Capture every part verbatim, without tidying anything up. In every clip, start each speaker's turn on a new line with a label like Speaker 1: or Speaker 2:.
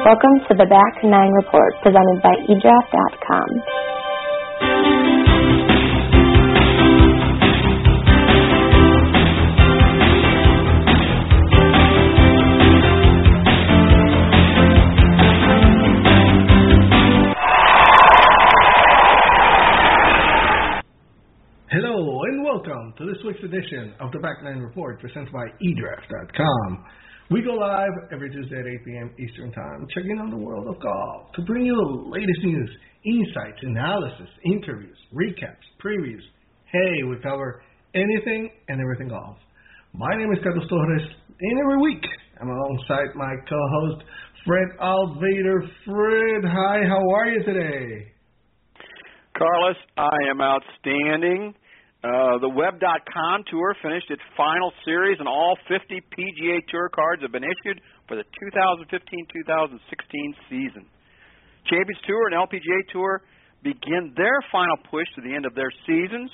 Speaker 1: Welcome to the Back Nine Report, presented by e draft dot com.
Speaker 2: Hello and welcome to this week's edition of the Back Nine Report, presented by e draft dot com. We go live every Tuesday at eight p.m. Eastern Time, checking on the world of golf to bring you the latest news, insights, analysis, interviews, recaps, previews. Hey, we cover anything and everything golf. My name is Carlos Torres, and every week I'm alongside my co-host, Fred Alvader. Fred, hi, how are you today?
Speaker 3: Carlos, I am outstanding. Uh, the web dot com Tour finished its final series, and all fifty P G A Tour cards have been issued for the two thousand fifteen two thousand sixteen season. Champions Tour and L P G A Tour begin their final push to the end of their seasons,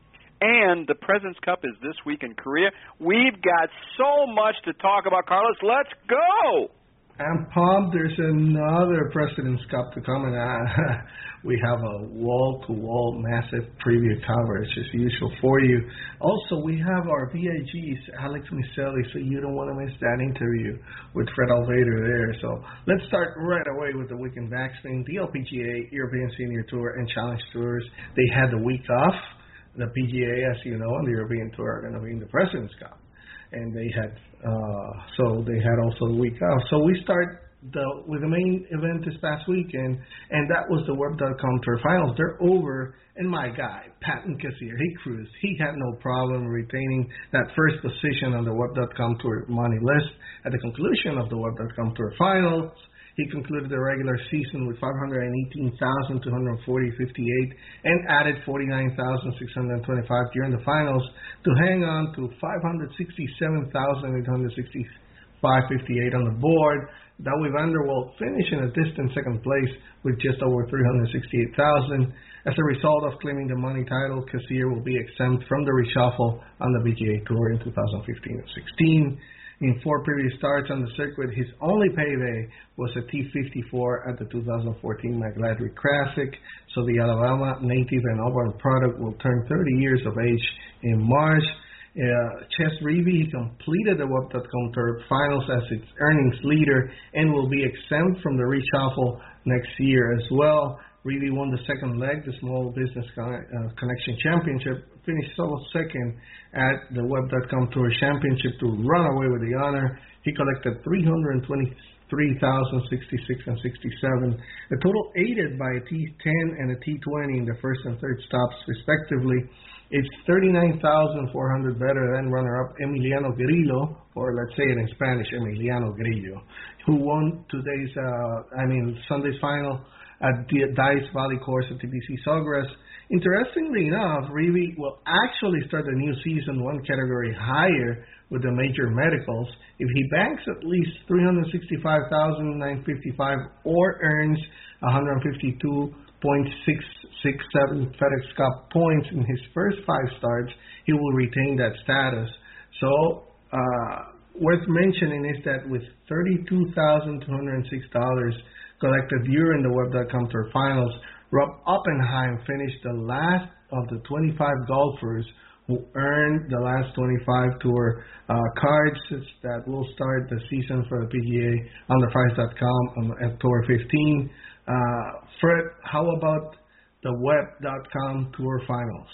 Speaker 3: and the President's Cup is this week in Korea. We've got so much to talk about, Carlos. Let's go!
Speaker 2: I'm pumped. There's another President's Cup to come, and uh, we have a wall-to-wall massive preview coverage as usual for you. Also, we have our V I Gs, Alex Miselli, so you don't want to miss that interview with Fred Alvader there. So let's start right away with the weekend backspin. The L P G A, European Senior Tour, and Challenge Tours, they had the week off. The P G A, as you know, and the European Tour are going to be in the President's Cup. And they had, uh, so they had also the week off. So we start the, with the main event this past weekend, and that was the web dot com Tour Finals. They're over, and my guy, Patton Kizzire, he cruised. He had no problem retaining that first position on the web dot com Tour money list. At the conclusion of the web dot com Tour Finals, he concluded the regular season with five hundred eighteen thousand two hundred forty point five eight and added forty-nine thousand six hundred twenty-five during the finals to hang on to five hundred sixty-seven thousand eight hundred sixty-five point five eight on the board. Dawie van der Walt finished in a distant second place with just over three hundred sixty-eight thousand. As a result of claiming the money title, Kizzire will be exempt from the reshuffle on the P G A Tour in two thousand fifteen and sixteen. In four previous starts on the circuit, his only payday was a T fifty-four at the two thousand fourteen McGladrey Classic. So the Alabama native and Auburn product will turn thirty years of age in March. Uh, Chez Reavie completed the web dot com Tour Finals as its earnings leader and will be exempt from the reshuffle next year as well. Reavie won the second leg, the Small Business Con- uh, Connection Championship, finished solo second at the web dot com Tour Championship to run away with the honor. He collected three hundred twenty-three thousand sixty-six and sixty-seven, a total aided by a T ten and a T twenty in the first and third stops, respectively. It's thirty-nine thousand four hundred better than runner-up Emiliano Grillo, or let's say it in Spanish, Emiliano Grillo, who won today's, uh, I mean, Sunday's final at the Dice Valley Course at T P C Sawgrass. Interestingly enough, Reavie will actually start the new season one category higher with the major medicals if he banks at least three hundred sixty-five thousand nine hundred fifty-five or earns one hundred fifty-two point six six seven FedEx Cup points in his first five starts. He will retain that status. So, uh, worth mentioning is that with thirty-two thousand two hundred six dollars collected during the web dot com Tour Finals, Rob Oppenheim finished the last of the twenty-five golfers who earned the last twenty-five Tour uh, cards that will start the season for the P G A on the price dot com at Tour fifteen. Uh, Fred, how about the web dot com Tour Finals?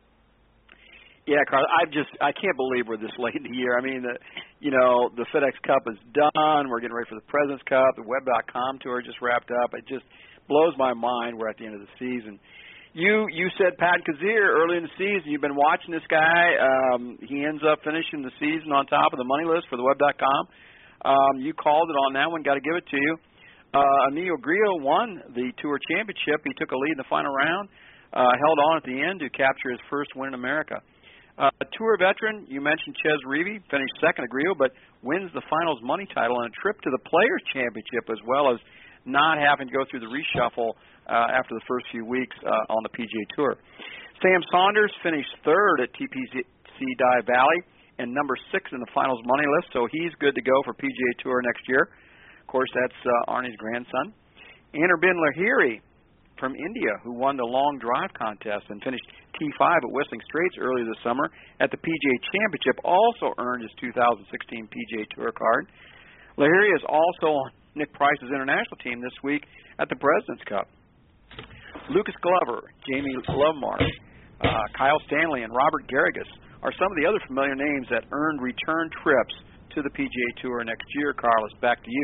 Speaker 3: Yeah, Carl, I just I can't believe we're this late in the year. I mean, the, you know, the FedEx Cup is done. We're getting ready for the President's Cup. The web dot com Tour just wrapped up. It just blows my mind we're at the end of the season. You you said Pat Kizzire early in the season. You've been watching this guy. Um, he ends up finishing the season on top of the money list for the web dot com. Um, you called it on that one. Got to give it to you. Uh, Emilio Grillo won the Tour Championship. He took a lead in the final round, uh, held on at the end to capture his first win in America. Uh, Tour veteran, you mentioned Chez Reavie, finished second at Grillo, but wins the finals money title and a trip to the Players' Championship, as well as not having to go through the reshuffle uh, after the first few weeks uh, on the P G A Tour. Sam Saunders finished third at T P C Dye Valley and number six in the finals money list, so he's good to go for P G A Tour next year. course, that's uh, Arnie's grandson. Anirban Lahiri from India, who won the long drive contest and finished T five at Whistling Straits earlier this summer at the P G A Championship, also earned his two thousand sixteen P G A Tour card. Lahiri is also on Nick Price's international team this week at the President's Cup. Lucas Glover, Jamie Lovemark, uh, Kyle Stanley, and Robert Garrigus are some of the other familiar names that earned return trips to the P G A Tour next year. Carlos, back to you.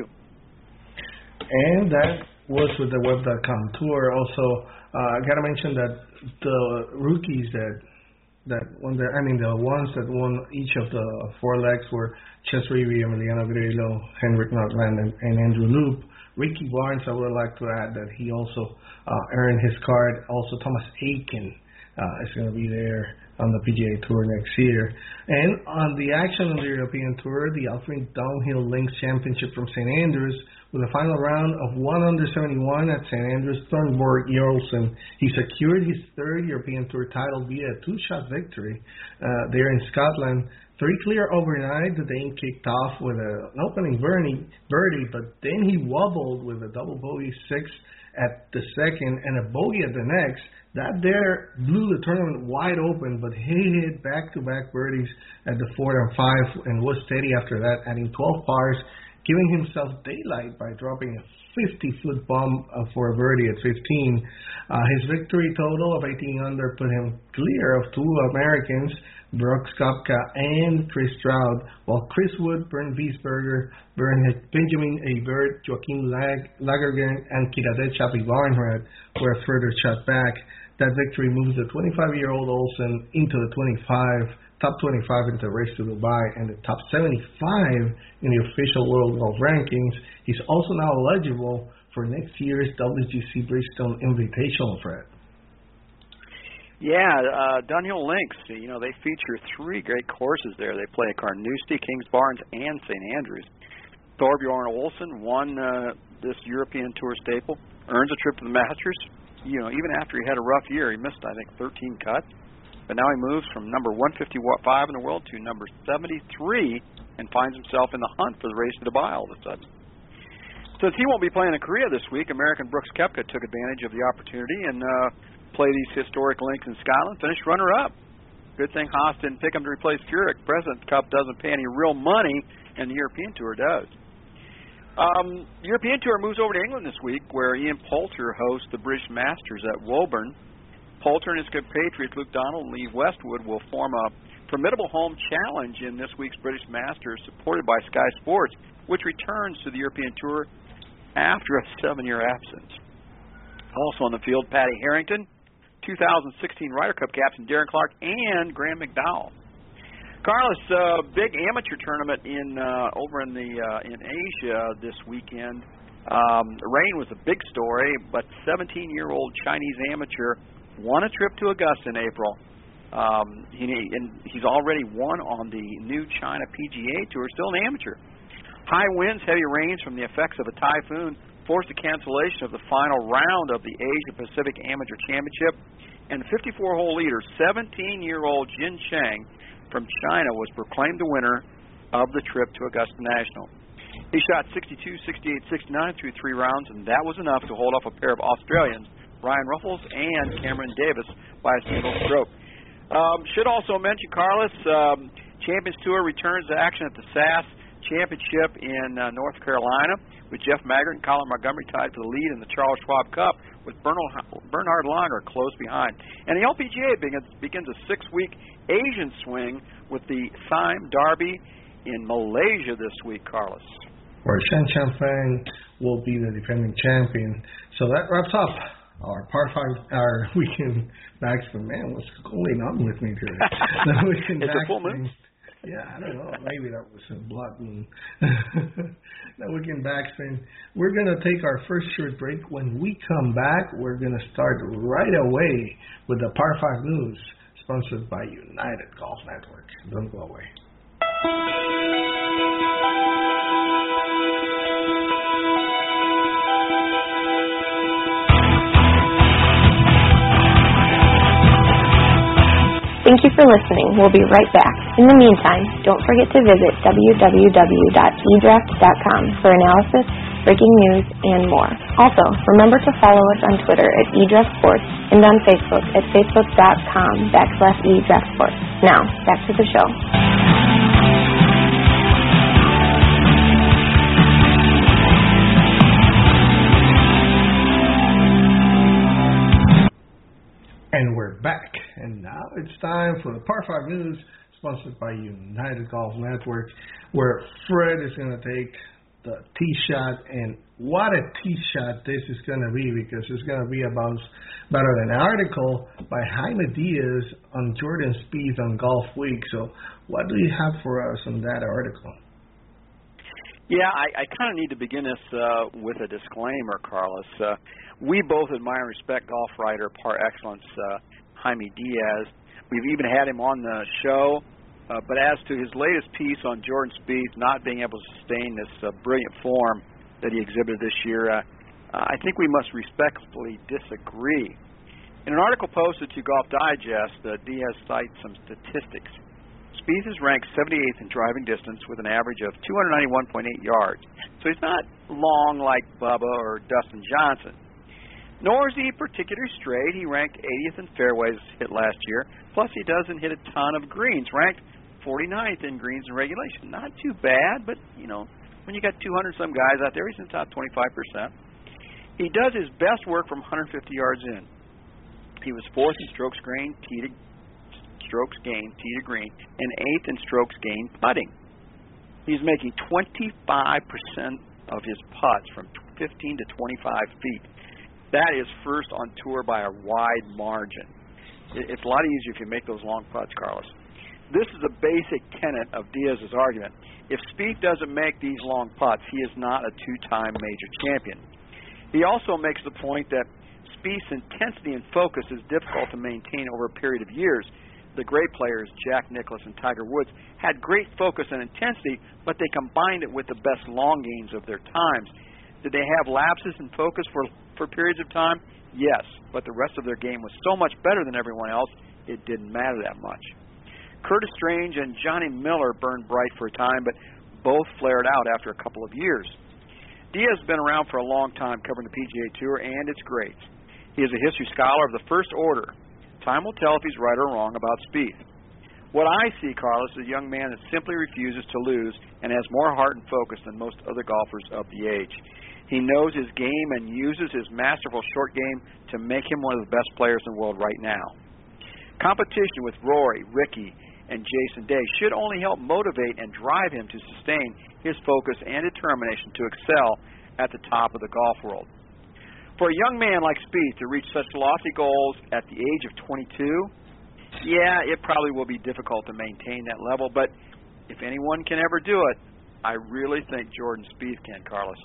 Speaker 2: And that was with the Web dot com tour. Also, uh, I gotta mention that the rookies that that won the, I mean the ones that won each of the four legs were Ches Reavie, Emiliano Grillo, Henrik Nordland, and, and Andrew Loop. Ricky Barnes, I would like to add that he also uh, earned his card. Also, Thomas Aiken uh, is going to be there on the P G A Tour next year. And on the action on the European Tour, the Alpine Downhill Links Championship from Saint Andrews, with a final round of one under seventy-one at Saint Andrews, Thornborg Jarlson, he secured his third European Tour title via a two-shot victory uh, there in Scotland. Three clear overnight. The Dane kicked off with a, an opening birdie, birdie, but then he wobbled with a double bogey six at the second and a bogey at the next. That there blew the tournament wide open, but he hit back-to-back birdies at the fourth and five and was steady after that, adding twelve pars, giving himself daylight by dropping a fifty-foot bomb uh, for a birdie at fifteen. Uh, his victory total of eighteen under put him clear of two Americans, Brooks Koepka and Chris Stroud, while Chris Wood, Bernd Wiesberger, Bernd Benjamin Abert, Joaquin Lag- Lagergren, and Kiradet Chappie Barnhart were a further shot back. That victory moves the twenty-five-year-old Olsen into the twenty-five, top twenty-five into the Race to Dubai, and the top seventy-five in the official World Golf Rankings. He's also now eligible for next year's W G C Bridgestone Invitational, Fred.
Speaker 3: Yeah, uh, Dunhill Links, you know, they feature three great courses there. They play at Carnoustie, Kings Barnes, and Saint Andrews. Thorbjorn Olsen won uh, this European Tour staple, earns a trip to the Masters. You know, even after he had a rough year, he missed, I think, thirteen cuts. But now he moves from number one fifty-five in the world to number seventy-three and finds himself in the hunt for the Race to Dubai all of a sudden. Since he won't be playing in Korea this week, American Brooks Koepka took advantage of the opportunity and uh, played these historic links in Scotland, finished runner-up. Good thing Haas didn't pick him to replace Furyk. President's Cup doesn't pay any real money, and the European Tour does. Um, the European Tour moves over to England this week, where Ian Poulter hosts the British Masters at Woburn. Poulter and his compatriots Luke Donald and Lee Westwood will form a formidable home challenge in this week's British Masters, supported by Sky Sports, which returns to the European Tour after a seven-year absence. Also on the field, Paddy Harrington, two thousand sixteen Ryder Cup captain Darren Clark, and Graham McDowell. Carlos, uh, big amateur tournament in uh, over in the uh, in Asia this weekend. Um, the rain was a big story, but seventeen-year-old Chinese amateur won a trip to Augusta in April. Um, he, and he's already won on the new China P G A Tour, still an amateur. High winds, heavy rains from the effects of a typhoon forced a cancellation of the final round of the Asia Pacific Amateur Championship, and fifty-four hole leader, seventeen-year-old Jin Cheng from China was proclaimed the winner of the trip to Augusta National. He shot sixty-two, sixty-eight, sixty-nine through three rounds, and that was enough to hold off a pair of Australians, Ryan Ruffles and Cameron Davis, by a single stroke. Um, should also mention, Carlos, um, Champions Tour returns to action at the S A S Championship in uh, North Carolina, with Jeff Maggart and Colin Montgomery tied for the lead in the Charles Schwab Cup, with Bernhard Langer close behind. And the L P G A begins, begins a six-week Asian swing with the Siam Derby in Malaysia this week, Carlos.
Speaker 2: Where Shan Chanfang will be the defending champion. So that wraps up our par five, our weekend backspin. Man, what's going on with me today? The weekend
Speaker 3: it's a full moon.
Speaker 2: Yeah, I don't know. Maybe that was a blood moon. Now we can backspin. We're going to take our first short break. When we come back, we're going to start right away with the Par five News, sponsored by United Golf Network. Don't go away.
Speaker 1: Thank you for listening. We'll be right back. In the meantime, don't forget to visit w w w dot e draft dot com for analysis, breaking news, and more. Also, remember to follow us on Twitter at eDraftSports and on Facebook at facebook.com backslash eDraftSports. Now, back to the show.
Speaker 2: And we're back. And now it's time for the Par five News, sponsored by United Golf Network, where Fred is going to take the tee shot. And what a tee shot this is going to be, because it's going to be about, about an article by Jaime Diaz on Jordan Spieth on Golf Week. So what do you have for us on that article?
Speaker 3: Yeah, I, I kind of need to begin this uh, with a disclaimer, Carlos. Uh, we both admire and respect golf writer par excellence uh, Jaime Diaz. We've even had him on the show. Uh, but as to his latest piece on Jordan Spieth not being able to sustain this uh, brilliant form that he exhibited this year, uh, I think we must respectfully disagree. In an article posted to Golf Digest, uh, Diaz cites some statistics. Spieth is ranked seventy-eighth in driving distance with an average of two ninety-one point eight yards. So he's not long like Bubba or Dustin Johnson. Nor is he particularly straight. He ranked eightieth in fairways hit last year. Plus, he doesn't hit a ton of greens. Ranked forty-ninth in greens in regulation. Not too bad, but, you know, when you got two hundred some guys out there, he's in the top twenty-five percent. He does his best work from one hundred fifty yards in. He was fourth in strokes gained, tee to strokes gained, tee to green, and eighth in strokes gained putting. He's making twenty-five percent of his putts from fifteen to twenty-five feet. That is first on tour by a wide margin. It's a lot easier if you make those long putts, Carlos. This is a basic tenet of Diaz's argument. If Spieth doesn't make these long putts, he is not a two-time major champion. He also makes the point that Spieth's intensity and focus is difficult to maintain over a period of years. The great players, Jack Nicklaus and Tiger Woods, had great focus and intensity, but they combined it with the best long games of their times. Did they have lapses in focus for, for periods of time? Yes, but the rest of their game was so much better than everyone else, it didn't matter that much. Curtis Strange and Johnny Miller burned bright for a time, but both flared out after a couple of years. Diaz has been around for a long time covering the P G A Tour and its greats. He is a history scholar of the first order. Time will tell if he's right or wrong about Spieth. What I see, Carlos, is a young man that simply refuses to lose and has more heart and focus than most other golfers of the age. He knows his game and uses his masterful short game to make him one of the best players in the world right now. Competition with Rory, Ricky, and Jason Day should only help motivate and drive him to sustain his focus and determination to excel at the top of the golf world. For a young man like Spieth to reach such lofty goals at the age of twenty-two, yeah, it probably will be difficult to maintain that level, but if anyone can ever do it, I really think Jordan Spieth can, Carlos.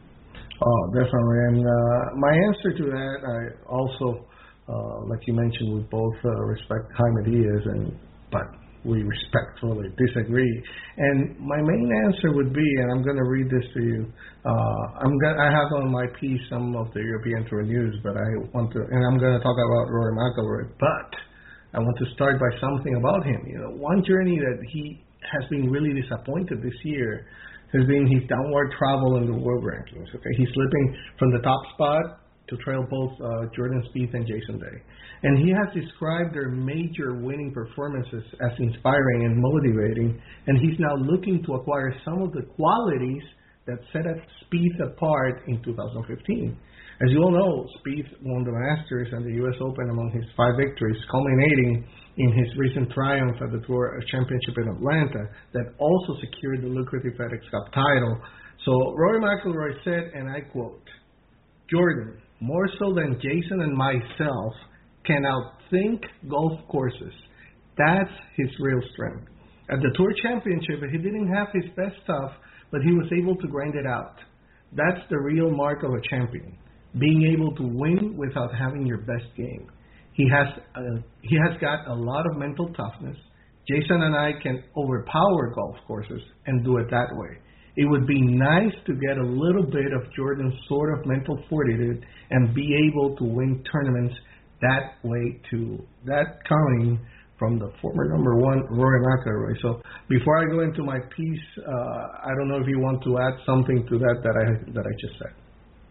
Speaker 2: Oh, definitely. And uh, my answer to that, I also, uh, like you mentioned, we both uh, respect Jaime Diaz, and but we respectfully disagree. And my main answer would be, and I'm going to read this to you. Uh, I'm gonna, I have on my piece some of the European Tour news, but I want to, and I'm going to talk about Rory McIlroy. But I want to start by something about him. You know, one journey that he has been really disappointed this year has been his downward travel in the world rankings. Okay, he's slipping from the top spot to trail both uh, Jordan Spieth and Jason Day. And he has described their major winning performances as inspiring and motivating, and he's now looking to acquire some of the qualities that set Spieth apart in two thousand fifteen. As you all know, Spieth won the Masters and the U S Open among his five victories, culminating in his recent triumph at the Tour Championship in Atlanta that also secured the lucrative FedEx Cup title. So Rory McIlroy said, and I quote, "Jordan, more so than Jason and myself, can outthink golf courses. That's his real strength. At the Tour Championship, he didn't have his best stuff, but he was able to grind it out. That's the real mark of a champion, being able to win without having your best game. He has uh, he has got a lot of mental toughness. Jason and I can overpower golf courses and do it that way. It would be nice to get a little bit of Jordan's sort of mental fortitude and be able to win tournaments that way too." That coming from the former number one, Rory McIlroy. So before I go into my piece, uh, I don't know if you want to add something to that that I that I just said.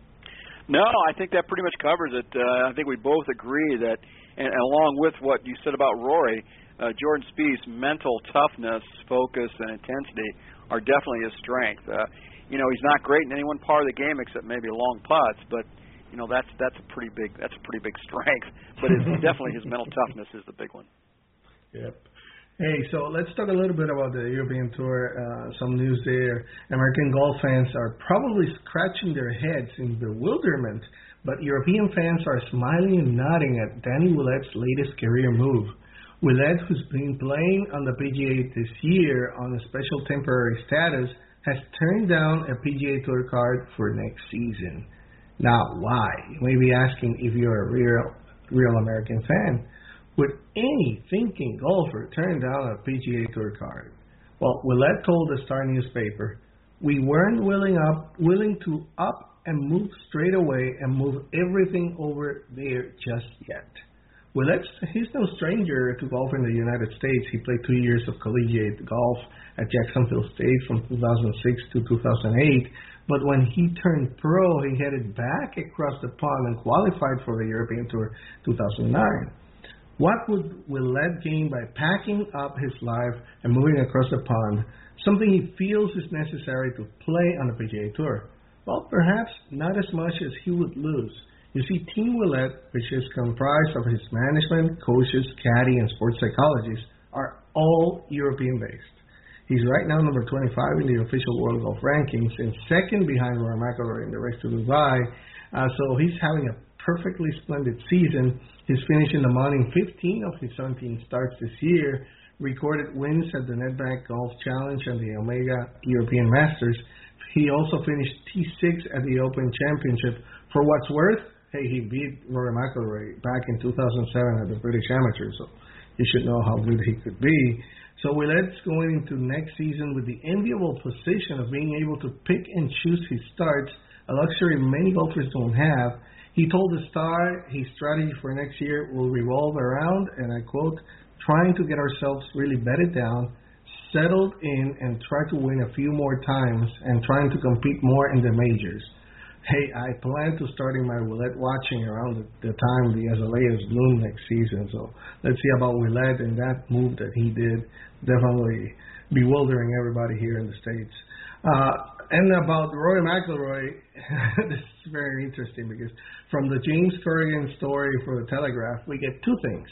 Speaker 3: No, I think that pretty much covers it. Uh, I think we both agree that, and, and along with what you said about Rory, uh, Jordan Spieth's mental toughness, focus, and intensity are definitely his strength. Uh, you know, he's not great in any one part of the game except maybe long putts, but you know that's that's a pretty big that's a pretty big strength. But it's definitely his mental toughness is the big one.
Speaker 2: Yep. Hey, so let's talk a little bit about the European Tour. Uh, some news there. American golf fans are probably scratching their heads in bewilderment, but European fans are smiling and nodding at Danny Willet's latest career move. Willet, who's been playing on the P G A this year on a special temporary status, has turned down a P G A Tour card for next season. Now, why? You may be asking if you're a real, real American fan. Would any thinking golfer turn down a P G A Tour card? Well, Willett told the Star newspaper, "We weren't willing up, willing to up and move straight away and move everything over there just yet." Willett, he's no stranger to golf in the United States. He played two years of collegiate golf at Jacksonville State from two thousand six to two thousand eight. But when he turned pro, he headed back across the pond and qualified for the European Tour two thousand nine. What would Willett gain by packing up his life and moving across the pond, something he feels is necessary to play on the P G A Tour? Well, perhaps not as much as he would lose. You see, Team Willett, which is comprised of his management, coaches, caddy, and sports psychologists, are all European-based. He's right now number twenty-five in the official World Golf Rankings and second behind Rory McIlroy in the race to Dubai. Uh, so he's having a perfectly splendid season. He's finishing the money in fifteen of his seventeen starts this year, recorded wins at the Nedbank Golf Challenge and the Omega European Masters. He also finished T six at the Open Championship. For what's worth, hey, he beat Rory McIlroy back in two thousand seven at the British Amateur, so you should know how good he could be. So Willett's going into next season with the enviable position of being able to pick and choose his starts, a luxury many golfers don't have. He told the Star his strategy for next year will revolve around, and I quote, trying to get ourselves really bedded down, settled in, and try to win a few more times, and trying to compete more in the majors. Hey, I plan to starting my Willett watching around the, the time the azaleas bloom next season. So let's see about Willett and that move that he did. Definitely bewildering everybody here in the States. Uh, and about Rory McIlroy, this is very interesting because from the James Corrigan story for the Telegraph, we get two things.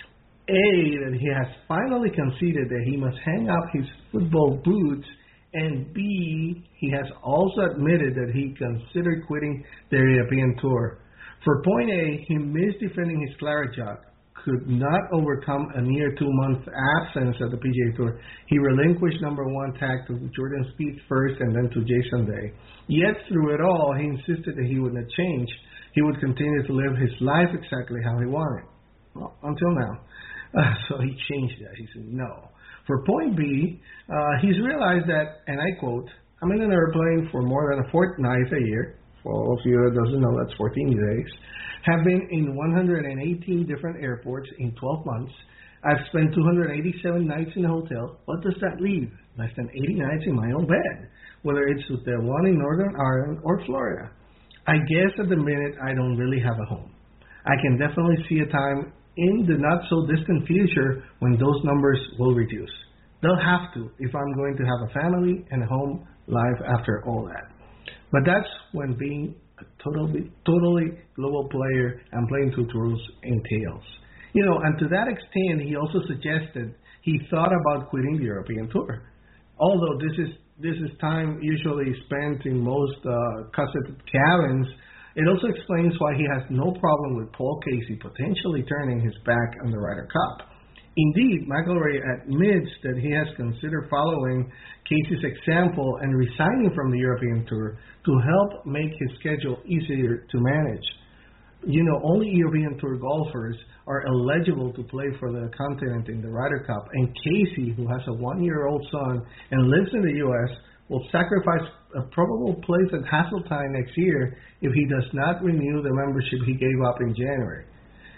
Speaker 2: A, that he has finally conceded that he must hang up his football boots, and B, he has also admitted that he considered quitting the European Tour. For point A, he missed defending his claret jug, could not overcome a near two-month absence at the P G A Tour. He relinquished number one tag to Jordan Spieth first and then to Jason Day. Yet through it all, he insisted that he would not change. He would continue to live his life exactly how he wanted. Well, until now. Uh, so he changed that. He said no. For point B, uh, he's realized that, and I quote, "I'm in an airplane for more than a fortnight a year." For all of you that doesn't know, that's fourteen days. Have been in one hundred eighteen different airports in twelve months. I've spent two hundred eighty-seven nights in a hotel. What does that leave? Less than eighty nights in my own bed, whether it's with the one in Northern Ireland or Florida. I guess at the minute I don't really have a home. I can definitely see a time in the not-so-distant future when those numbers will reduce. They'll have to if I'm going to have a family and a home life after all that. But that's when being a totally, totally global player and playing two tours entails. You know, and to that extent, he also suggested he thought about quitting the European Tour. Although this is this is time usually spent in most uh, cosseted cabins, it also explains why he has no problem with Paul Casey potentially turning his back on the Ryder Cup. Indeed, McIlroy admits that he has considered following Casey's example and resigning from the European Tour to help make his schedule easier to manage. You know, only European Tour golfers are eligible to play for the continent in the Ryder Cup, and Casey, who has a one-year-old son and lives in the U S, will sacrifice a probable place at Hasseltine next year if he does not renew the membership he gave up in January.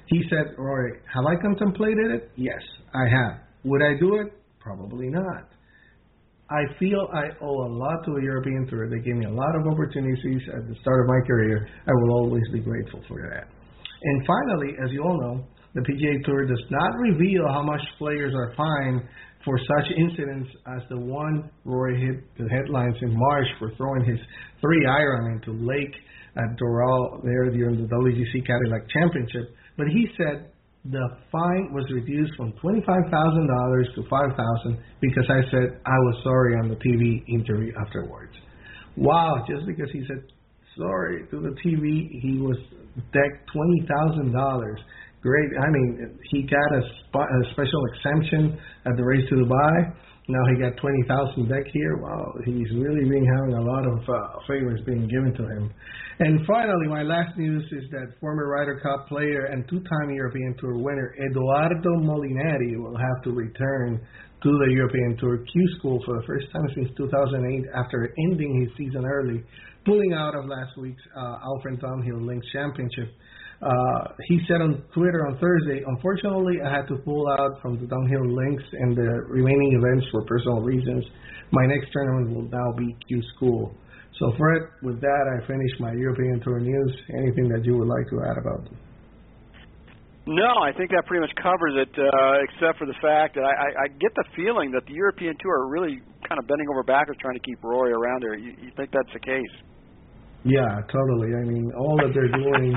Speaker 2: He said, Rory, have I contemplated it? Yes, I have. Would I do it? Probably not. I feel I owe a lot to the European Tour. They gave me a lot of opportunities at the start of my career. I will always be grateful for that. And finally, as you all know, the P G A Tour does not reveal how much players are fined for such incidents as the one Rory hit the headlines in March for throwing his three iron into Lake at Doral there during the W G C Cadillac Championship. But he said the fine was reduced from twenty-five thousand dollars to five thousand dollars because I said I was sorry on the T V interview afterwards. Wow, just because he said sorry to the T V, he was decked twenty thousand dollars. Great. I mean, he got a, sp- a special exemption at the Race to Dubai. Now he got twenty thousand dollars back here. Wow, he's really been having a lot of uh, favors being given to him. And finally, my last news is that former Ryder Cup player and two-time European Tour winner Edoardo Molinari will have to return to the European Tour Q School for the first time since two thousand eight after ending his season early, pulling out of last week's uh, Alfred Downhill Links Championship. Uh, he said on Twitter on Thursday, unfortunately, I had to pull out from the Downhill Links and the remaining events for personal reasons. My next tournament will now be Q School. So, Fred, with that, I finished my European Tour news. Anything that you would like to add about them?
Speaker 3: No, I think that pretty much covers it, uh, except for the fact that I, I, I get the feeling that the European Tour are really kind of bending over backwards trying to keep Rory around there. You, you think that's the case?
Speaker 2: Yeah, totally. I mean, all that they're doing.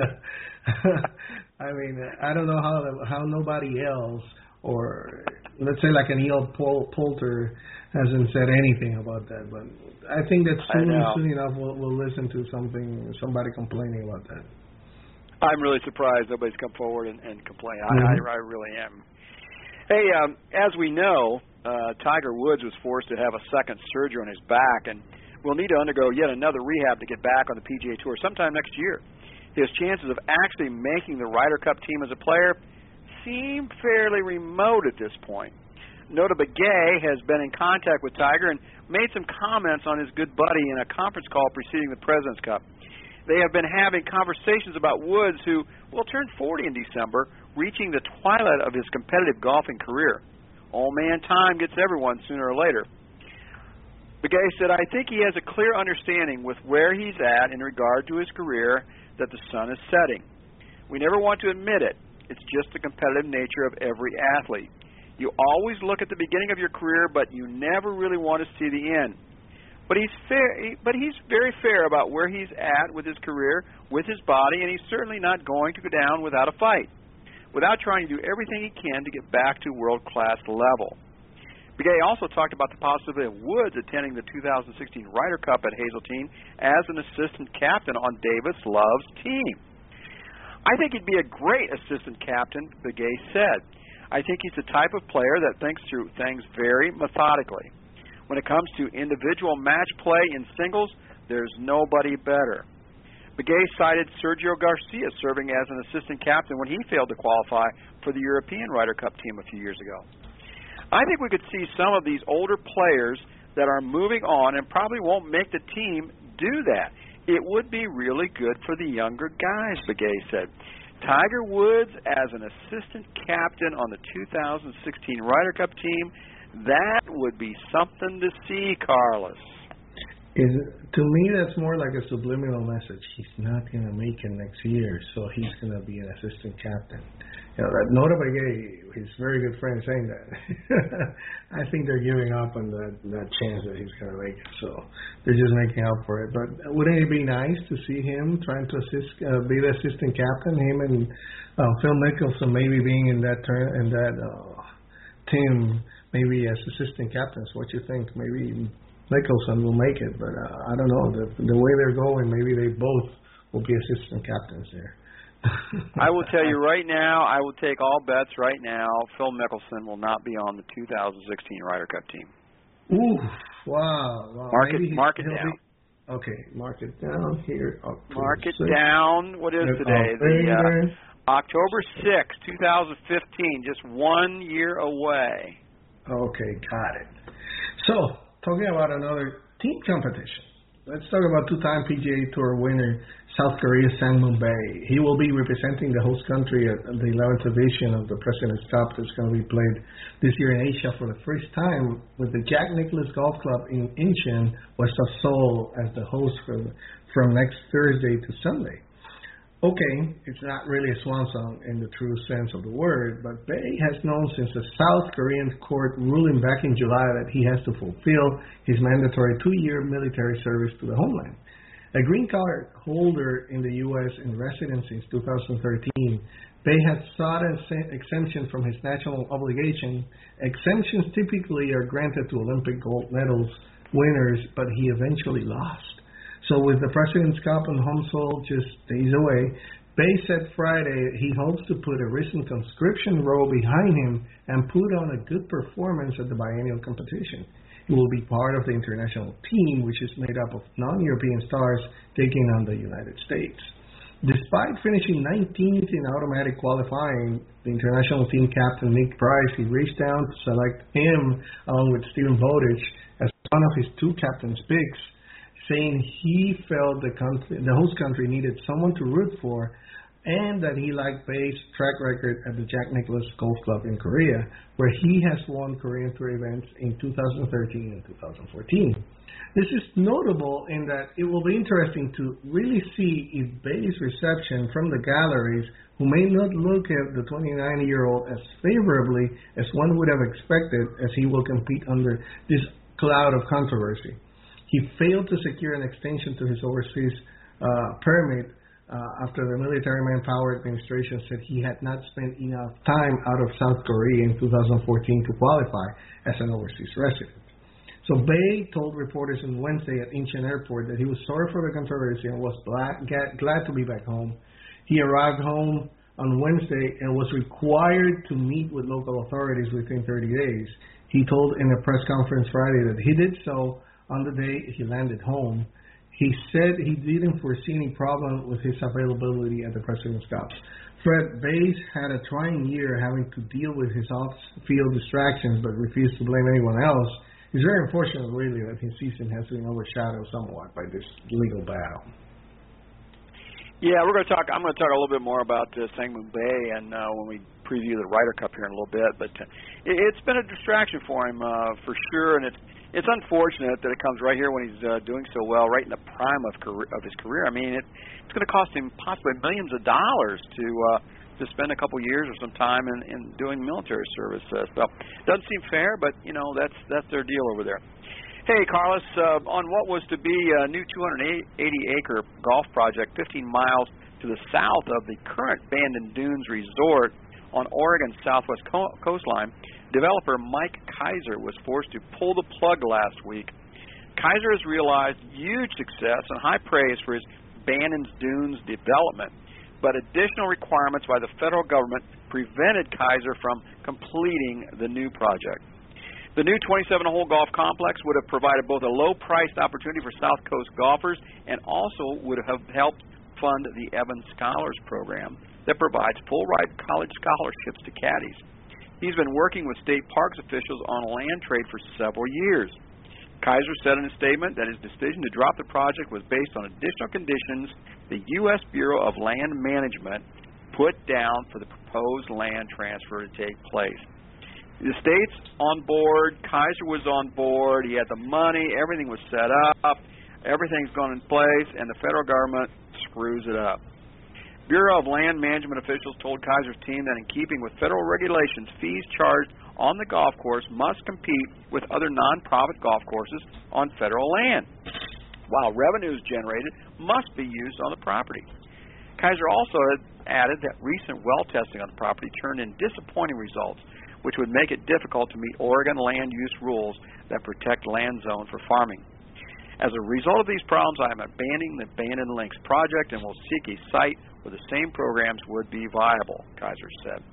Speaker 2: I mean, I don't know how how nobody else, or let's say like an E L Pol- Poulter, hasn't said anything about that. But I think that soon, soon enough we'll, we'll listen to something, somebody complaining about that.
Speaker 3: I'm really surprised nobody's come forward and, and complained.
Speaker 2: Mm-hmm.
Speaker 3: I, I really am. Hey, um, as we know, uh, Tiger Woods was forced to have a second surgery on his back, and will need to undergo yet another rehab to get back on the P G A Tour sometime next year. His chances of actually making the Ryder Cup team as a player seem fairly remote at this point. Nota Begay has been in contact with Tiger and made some comments on his good buddy in a conference call preceding the President's Cup. They have been having conversations about Woods, who will turn forty in December, reaching the twilight of his competitive golfing career. Old man time gets everyone sooner or later. Begay said, I think he has a clear understanding with where he's at in regard to his career that the sun is setting. We never want to admit it. It's just the competitive nature of every athlete. You always look at the beginning of your career, but you never really want to see the end. But he's fair, but he's very fair about where he's at with his career, with his body, and he's certainly not going to go down without a fight, without trying to do everything he can to get back to world-class level. Begay also talked about the possibility of Woods attending the two thousand sixteen Ryder Cup at Hazeltine as an assistant captain on Davis Love's team. I think he'd be a great assistant captain, Begay said. I think he's the type of player that thinks through things very methodically. When it comes to individual match play in singles, there's nobody better. Begay cited Sergio Garcia serving as an assistant captain when he failed to qualify for the European Ryder Cup team a few years ago. I think we could see some of these older players that are moving on and probably won't make the team do that. It would be really good for the younger guys, Begay said. Tiger Woods as an assistant captain on the two thousand sixteen Ryder Cup team, that would be something to see, Carlos.
Speaker 2: Is, to me, that's more like a subliminal message. He's not going to make it next year, so he's going to be an assistant captain. You know, that Nota Begay, his very good friend, saying that. I think they're giving up on that, that chance that he's going to make it, so they're just making up for it. But wouldn't it be nice to see him trying to assist, uh, be the assistant captain, him and uh, Phil Mickelson maybe being in that turn in that uh, team, maybe as assistant captains? What you think? Maybe Mickelson will make it, but uh, I don't know. The, the way they're going, maybe they both will be assistant captains there.
Speaker 3: I will tell you right now, I will take all bets right now. Phil Mickelson will not be on the two thousand sixteen Ryder Cup team.
Speaker 2: Ooh, wow. wow.
Speaker 3: Mark
Speaker 2: Maybe
Speaker 3: it, mark it down.
Speaker 2: Be, okay, mark it down here. October
Speaker 3: mark it
Speaker 2: sixth.
Speaker 3: down. What is today? The uh, October sixth, twenty fifteen, just one year away.
Speaker 2: Okay, got it. So, talking about another team competition. Let's talk about two-time P G A Tour winner, South Korea's Sang Moon Bae. He will be representing the host country at the eleventh edition of the President's Cup that's going to be played this year in Asia for the first time, with the Jack Nicklaus Golf Club in Incheon, west of Seoul, as the host for, from next Thursday to Sunday. Okay, it's not really a swan song in the true sense of the word, but Bae has known since the South Korean court ruling back in July that he has to fulfill his mandatory two-year military service to the homeland. A green card holder in the U S in residence since two thousand thirteen, Bae has sought an exemption from his national obligation. Exemptions typically are granted to Olympic gold medals winners, but he eventually lost. So with the President's Cup in home soil just days away, Bae said Friday he hopes to put a recent conscription row behind him and put on a good performance at the biennial competition. He will be part of the international team, which is made up of non-European stars taking on the United States. Despite finishing nineteenth in automatic qualifying, the international team captain Nick Price, he reached down to select him along with Stephen Bowditch as one of his two captain's picks, saying he felt the country, the host country needed someone to root for, and that he liked Bae's track record at the Jack Nicklaus Golf Club in Korea, where he has won Korean Tour events in two thousand thirteen and two thousand fourteen. This is notable in that it will be interesting to really see if Bae's reception from the galleries, who may not look at the twenty-nine-year-old as favorably as one would have expected, as he will compete under this cloud of controversy. He failed to secure an extension to his overseas uh, permit uh, after the Military Manpower Administration said he had not spent enough time out of South Korea in two thousand fourteen to qualify as an overseas resident. So Bae told reporters on Wednesday at Incheon Airport that he was sorry for the controversy and was glad, glad to be back home. He arrived home on Wednesday and was required to meet with local authorities within thirty days. He told in a press conference Friday that he did so on the day he landed home. He said he didn't foresee any problem with his availability at the President's Cup. Fred Bae had a trying year having to deal with his off-field distractions but refused to blame anyone else. It's very unfortunate, really, that his season has been overshadowed somewhat by this legal battle.
Speaker 3: Yeah, we're going to talk. I'm going to talk a little bit more about uh, Sang Moon Bae and uh, when we preview the Ryder Cup here in a little bit. But uh, it, it's been a distraction for him uh, for sure, and it's it's unfortunate that it comes right here when he's uh, doing so well, right in the prime of career, of his career. I mean, it, it's going to cost him possibly millions of dollars to uh, to spend a couple years or some time in, in doing military service. Uh, so doesn't seem fair, but you know that's that's their deal over there. Hey, Carlos, uh, on what was to be a new two hundred eighty acre golf project fifteen miles to the south of the current Bandon Dunes Resort on Oregon's southwest co- coastline, developer Mike Kaiser was forced to pull the plug last week. Kaiser has realized huge success and high praise for his Bandon Dunes development, but additional requirements by the federal government prevented Kaiser from completing the new project. The new twenty-seven hole golf complex would have provided both a low-priced opportunity for South Coast golfers and also would have helped fund the Evans Scholars Program that provides full-ride college scholarships to caddies. He's been working with state parks officials on a land trade for several years. Kaiser said in a statement that his decision to drop the project was based on additional conditions the U S Bureau of Land Management put down for the proposed land transfer to take place. The state's on board, Kaiser was on board, he had the money, everything was set up, everything's gone in place, and the federal government screws it up. Bureau of Land Management officials told Kaiser's team that in keeping with federal regulations, fees charged on the golf course must compete with other nonprofit golf courses on federal land, while revenues generated must be used on the property. Kaiser also added that recent well testing on the property turned in disappointing results, which would make it difficult to meet Oregon land use rules that protect land zone for farming. As a result of these problems, I am abandoning the Bandon Links project and will seek a site where the same programs would be viable, Kaiser said.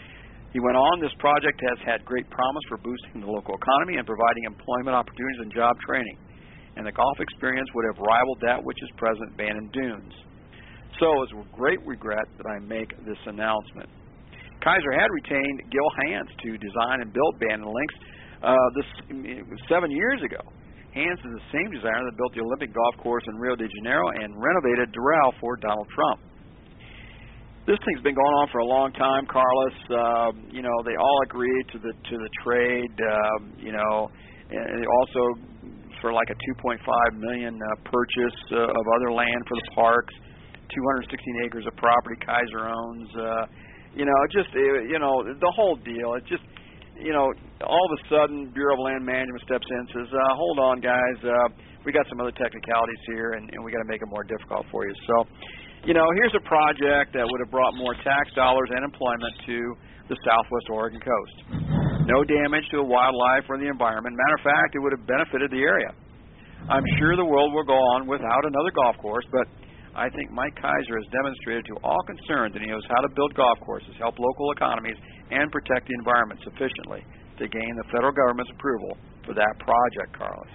Speaker 3: He went on, this project has had great promise for boosting the local economy and providing employment opportunities and job training, and the golf experience would have rivaled that which is present at Bandon Dunes. So it's with great regret that I make this announcement. Kaiser had retained Gil Hanse to design and build Bandon Links uh, this, it was seven years ago. Hans is the same designer that built the Olympic golf course in Rio de Janeiro and renovated Doral for Donald Trump. This thing's been going on for a long time, Carlos. Uh, you know, they all agreed to the to the trade. Um, you know, and also for like a two point five million dollars uh, purchase uh, of other land for the parks, two hundred sixteen acres of property Kaiser owns. Uh, you know, just uh, you know the whole deal. It just you know all of a sudden Bureau of Land Management steps in and says, uh, "Hold on, guys, uh, we got some other technicalities here, and, and we got to make it more difficult for you." So. You know, here's a project that would have brought more tax dollars and employment to the Southwest Oregon coast. No damage to the wildlife or the environment. Matter of fact, it would have benefited the area. I'm sure the world will go on without another golf course, but I think Mike Kaiser has demonstrated to all concerned that he knows how to build golf courses, help local economies, and protect the environment sufficiently to gain the federal government's approval for that project, Carlos.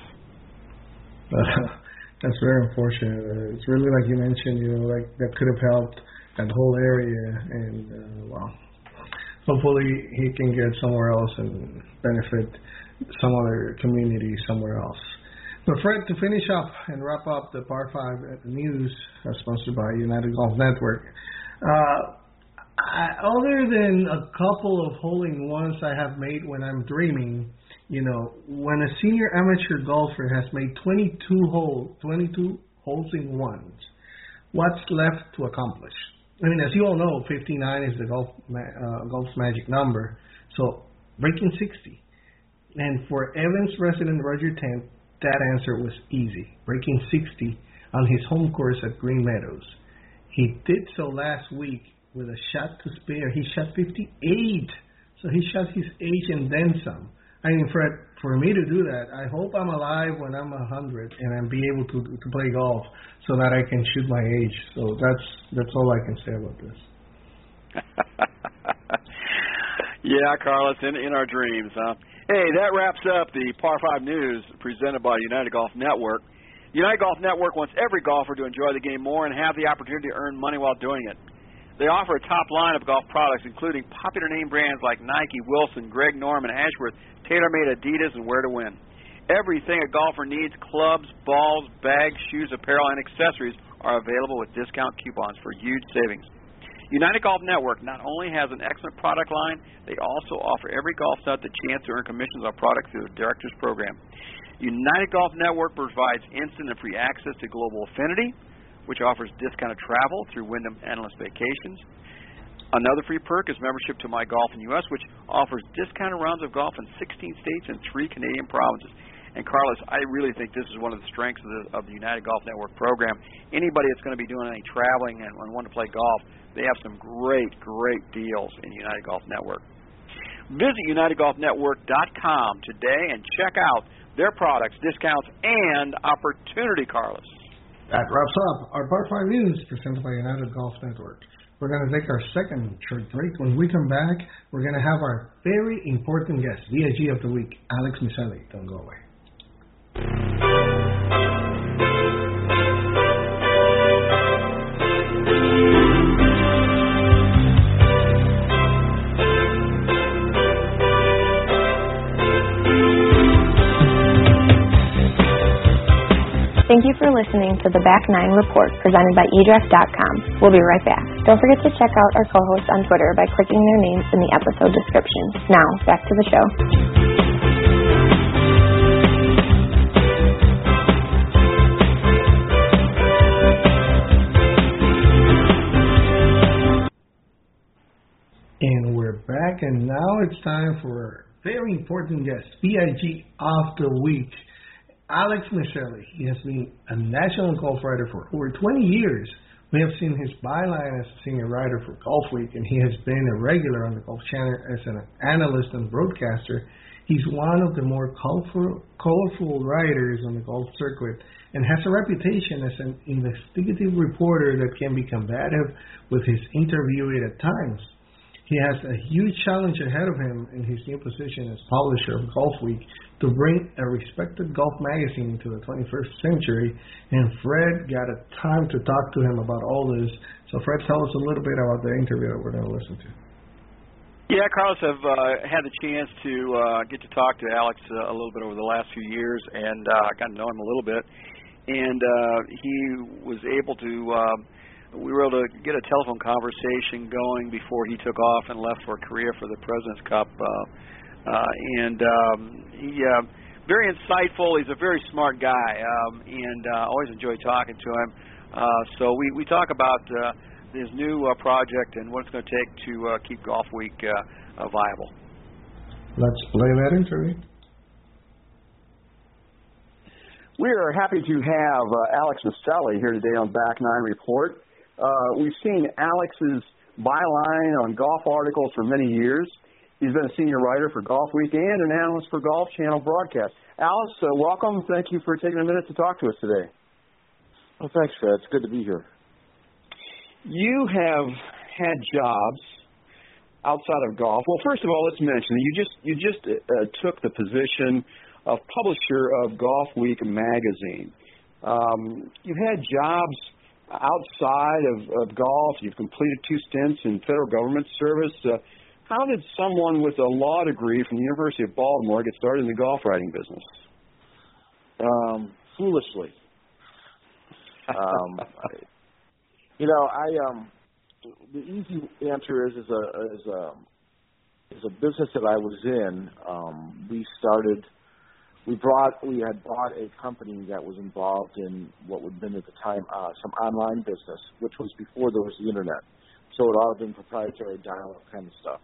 Speaker 2: That's very unfortunate. Uh, it's really like you mentioned, you know, like that could have helped that whole area, and uh, well, hopefully he can get somewhere else and benefit some other community somewhere else. But Fred, to finish up and wrap up the Par five news, uh, sponsored by United Golf Network, uh, I, other than a couple of hole-in-ones I have made when I'm dreaming, you know, when a senior amateur golfer has made twenty-two hole, twenty-two holes in ones, what's left to accomplish? I mean, as you all know, fifty-nine is the golf uh, golf's magic number. So breaking sixty, and for Evans resident Roger Tent, that answer was easy. Breaking sixty on his home course at Green Meadows. He did so last week with a shot to spare. He shot fifty-eight, so he shot his age and then some. I mean, Fred, for me to do that, I hope I'm alive when I'm one hundred and I'm be able to to play golf so that I can shoot my age. So that's that's all I can say about this.
Speaker 3: Yeah, Carlos, in, in our dreams, huh? Hey, that wraps up the Par five News presented by United Golf Network. United Golf Network wants every golfer to enjoy the game more and have the opportunity to earn money while doing it. They offer a top line of golf products, including popular name brands like Nike, Wilson, Greg Norman, Ashworth, TaylorMade, Adidas, and Where to Win. Everything a golfer needs, clubs, balls, bags, shoes, apparel, and accessories are available with discount coupons for huge savings. United Golf Network not only has an excellent product line, they also offer every golf stud the chance to earn commissions on products through the Directors Program. United Golf Network provides instant and free access to Global Affinity, which offers discounted travel through Wyndham Endless Vacations. Another free perk is membership to My Golf in the U S, which offers discounted rounds of golf in sixteen states and three Canadian provinces. And Carlos, I really think this is one of the strengths of the, of the United Golf Network program. Anybody that's going to be doing any traveling and, and want to play golf, they have some great, great deals in United Golf Network. Visit United Golf Network dot com today and check out their products, discounts, and opportunity, Carlos.
Speaker 2: That wraps up our Par five News presented by United Golf Network. We're going to take our second short break. When we come back, we're going to have our very important guest, V I G of the Week, Alex Miceli. Don't go away.
Speaker 1: Thank you for listening to the Back Nine Report presented by e dress dot com. We'll be right back. Don't forget to check out our co-hosts on Twitter by clicking their names in the episode description. Now, back to the show.
Speaker 2: And we're back, and now it's time for a very important guest, V I G of the Week. Alex Miceli. He has been a national golf writer for over twenty years. We have seen his byline as a senior writer for Golf Week, and he has been a regular on the Golf Channel as an analyst and broadcaster. He's one of the more colorful, colorful writers on the golf circuit and has a reputation as an investigative reporter that can be combative with his interviewee at times. He has a huge challenge ahead of him in his new position as publisher of Golf Week to bring a respected golf magazine into the twenty-first century, and Fred got a time to talk to him about all this. So Fred, tell us a little bit about the interview that we're going to listen to.
Speaker 3: Yeah, Carlos, I've uh, had the chance to uh, get to talk to Alex uh, a little bit over the last few years, and uh, I got to know him a little bit. And uh, he was able to, uh, we were able to get a telephone conversation going before he took off and left for Korea for the President's Cup. Uh, uh, and um, he, uh, very insightful. He's a very smart guy, um, and uh, always enjoy talking to him. Uh, so we, we talk about uh, his new uh, project and what it's going to take to uh, keep Golf Week uh, uh, viable.
Speaker 2: Let's play that interview.
Speaker 4: We are happy to have uh, Alex Maselli here today on Back Nine Report. Uh, we've seen Alex's byline on golf articles for many years. He's been a senior writer for Golf Week and an analyst for Golf Channel broadcast. Alex, uh, welcome. Thank you for taking a minute to talk to us today.
Speaker 5: Well, thanks, Fred. It's good to be here.
Speaker 4: You have had jobs outside of golf. Well, first of all, let's mention that you just you just uh, took the position of publisher of Golf Week magazine. Um, you've had jobs outside of, of golf. You've completed two stints in federal government service. Uh, how did someone with a law degree from the University of Baltimore get started in the golf writing business?
Speaker 5: Um, foolishly. um, you know, I um, the easy answer is is a is a is a business that I was in. Um, we started. We brought. We had bought a company that was involved in what would have been at the time uh, some online business, which was before there was the internet. So it all had been proprietary dial-up kind of stuff.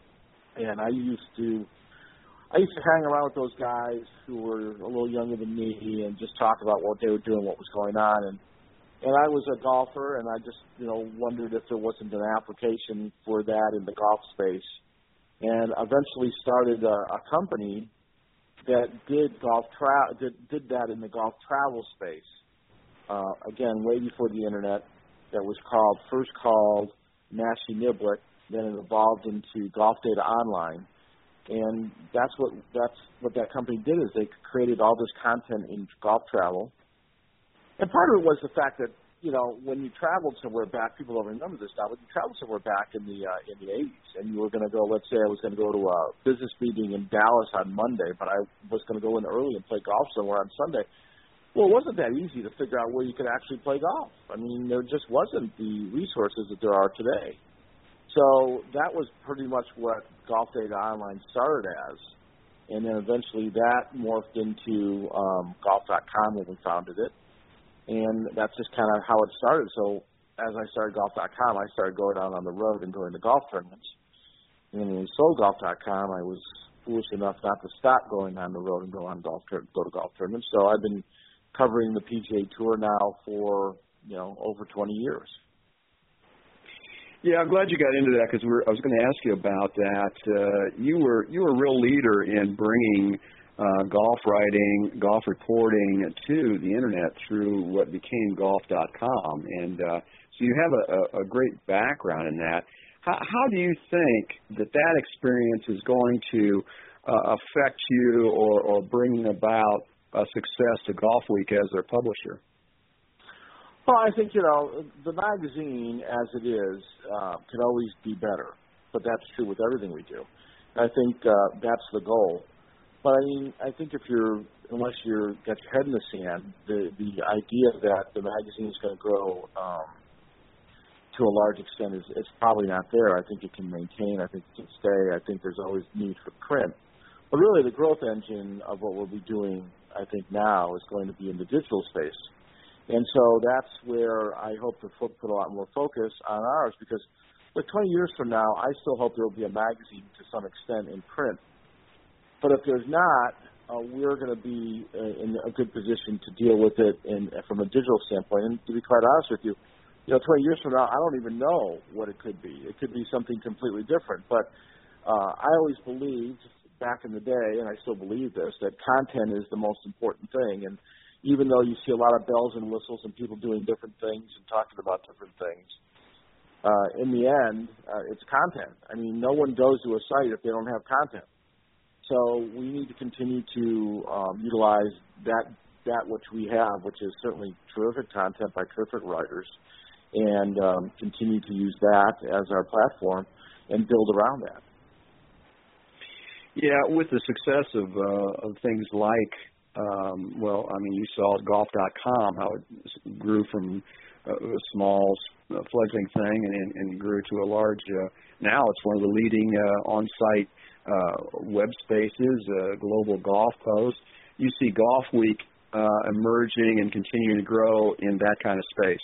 Speaker 5: And I used to. I used to hang around with those guys who were a little younger than me and just talk about what they were doing, what was going on. And and I was a golfer, and I just, you know, wondered if there wasn't an application for that in the golf space. And eventually started a, a company that did golf tra- did, did that in the golf travel space. Uh, again, way before the internet. That was called, first called Massey Niblick, then it evolved into Golf Data Online. And that's what that's what that company did, is they created all this content in golf travel. And part of it was the fact that, you know, when you traveled somewhere back, people don't remember this now, but you traveled somewhere back in the uh, in the eighties, and you were going to go, let's say I was going to go to a business meeting in Dallas on Monday, but I was going to go in early and play golf somewhere on Sunday. Well, it wasn't that easy to figure out where you could actually play golf. I mean, there just wasn't the resources that there are today. So that was pretty much what Golf Data Online started as. And then eventually that morphed into um, golf dot com when we founded it. And that's just kind of how it started. So as I started golf dot com, I started going out on the road and going to golf tournaments. And when we sold golf dot com, I was foolish enough not to stop going on the road and go on golf go to golf tournaments. So I've been covering the P G A Tour now for, you know, over twenty years.
Speaker 4: Yeah, I'm glad you got into that, because I was going to ask you about that. Uh, you were you were a real leader in bringing uh, golf writing, golf reporting to the internet through what became golf dot com, and uh, so you have a, a great background in that. How, how do you think that that experience is going to uh, affect you or, or bring about a success to Golf Week as their publisher?
Speaker 5: Well, I think, you know, the magazine as it is uh, can always be better, but that's true with everything we do. I think uh, that's the goal. But I mean, I think if you're, unless you're got your head in the sand, the the idea that the magazine is going to grow um, to a large extent is it's probably not there. I think it can maintain. I think it can stay. I think there's always need for print. But really, the growth engine of what we'll be doing, I think now, is going to be in the digital space. And so that's where I hope to put a lot more focus on ours, because like twenty years from now, I still hope there will be a magazine to some extent in print. But if there's not, uh, we're going to be uh, in a good position to deal with it in, from a digital standpoint. And to be quite honest with you, you know, twenty years from now, I don't even know what it could be. It could be something completely different. But uh, I always believed back in the day, and I still believe this, that content is the most important thing. And even though you see a lot of bells and whistles and people doing different things and talking about different things, uh, in the end, uh, it's content. I mean, no one goes to a site if they don't have content. So we need to continue to um, utilize that that which we have, which is certainly terrific content by terrific writers, and um, continue to use that as our platform and build around that.
Speaker 4: Yeah, with the success of uh, of things like, um, well, I mean, you saw at golf dot com how it grew from a, a small uh, fledgling thing and, and grew to a large. Uh, now it's one of the leading uh, on-site uh, web spaces, uh, global golf post. You see Golf Week uh, emerging and continuing to grow in that kind of space.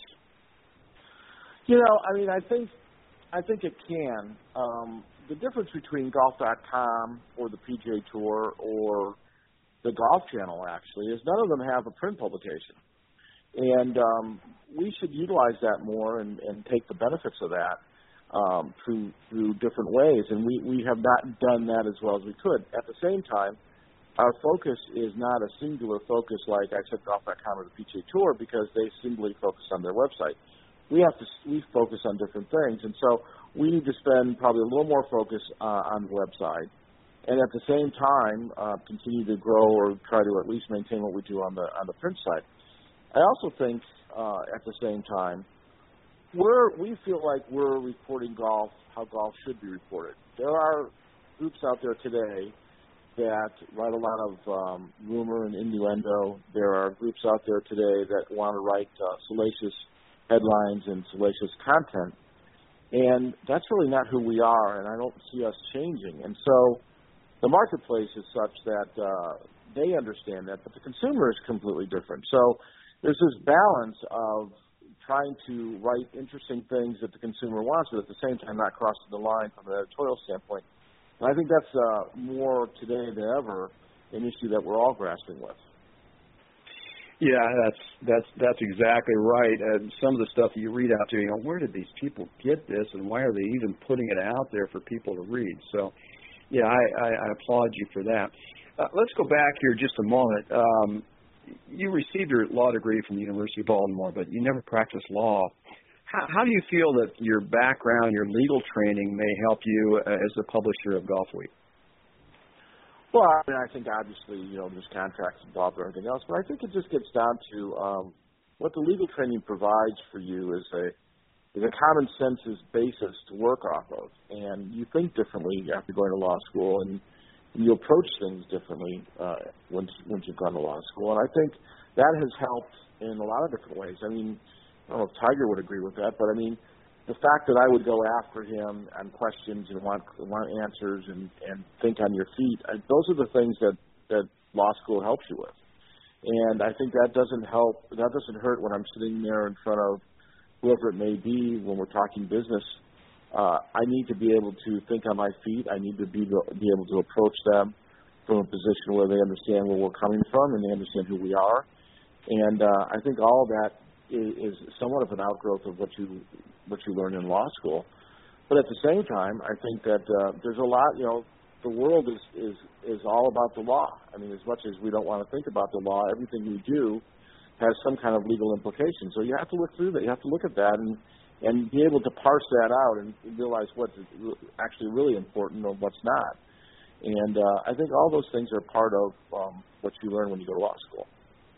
Speaker 5: You know, I mean, I think I think it can. Um, the difference between golf dot com or the P G A Tour or the Golf Channel, actually, is none of them have a print publication. And um, we should utilize that more and, and take the benefits of that um, through through different ways. And we, we have not done that as well as we could. At the same time, our focus is not a singular focus like I said, golf dot com or the P G A Tour, because they singly focus on their website. We have to we focus on different things, and so we need to spend probably a little more focus uh, on the website, and at the same time uh, continue to grow or try to at least maintain what we do on the on the print side. I also think uh, at the same time we're we feel like we're reporting golf how golf should be reported. There are groups out there today that write a lot of um, rumor and innuendo. There are groups out there today that want to write uh, salacious headlines and salacious content, and that's really not who we are, and I don't see us changing. And so the marketplace is such that uh, they understand that, but the consumer is completely different. So there's this balance of trying to write interesting things that the consumer wants, but at the same time not crossing the line from an editorial standpoint. And I think that's uh, more today than ever an issue that we're all grasping with.
Speaker 4: Yeah, that's that's that's exactly right. And some of the stuff you read out there, you know, where did these people get this, and why are they even putting it out there for people to read? So, yeah, I, I, I applaud you for that. Uh, let's go back here just a moment. Um, you received your law degree from the University of Baltimore, but you never practiced law. How, how do you feel that your background, your legal training, may help you uh, as the publisher of Golf Week?
Speaker 5: Well, I mean, I think obviously, you know, there's contracts involved and everything else, but I think it just gets down to um, what the legal training provides for you is a is a common sense basis to work off of, and you think differently after going to law school, and, and you approach things differently uh, once once you've gone to law school, and I think that has helped in a lot of different ways. I mean, I don't know if Tiger would agree with that, but I mean, the fact that I would go after him on questions and want want answers and, and think on your feet, I, those are the things that, that law school helps you with. And I think that doesn't help, that doesn't hurt when I'm sitting there in front of whoever it may be when we're talking business. Uh, I need to be able to think on my feet. I need to be, be able to approach them from a position where they understand where we're coming from and they understand who we are. And uh, I think all of that is somewhat of an outgrowth of what you what you learn in law school. But at the same time, I think that uh, there's a lot, you know, the world is, is, is all about the law. I mean, as much as we don't want to think about the law, everything we do has some kind of legal implication. So you have to look through that. You have to look at that and, and be able to parse that out and realize what's actually really important and what's not. And uh, I think all those things are part of um, what you learn when you go to law school.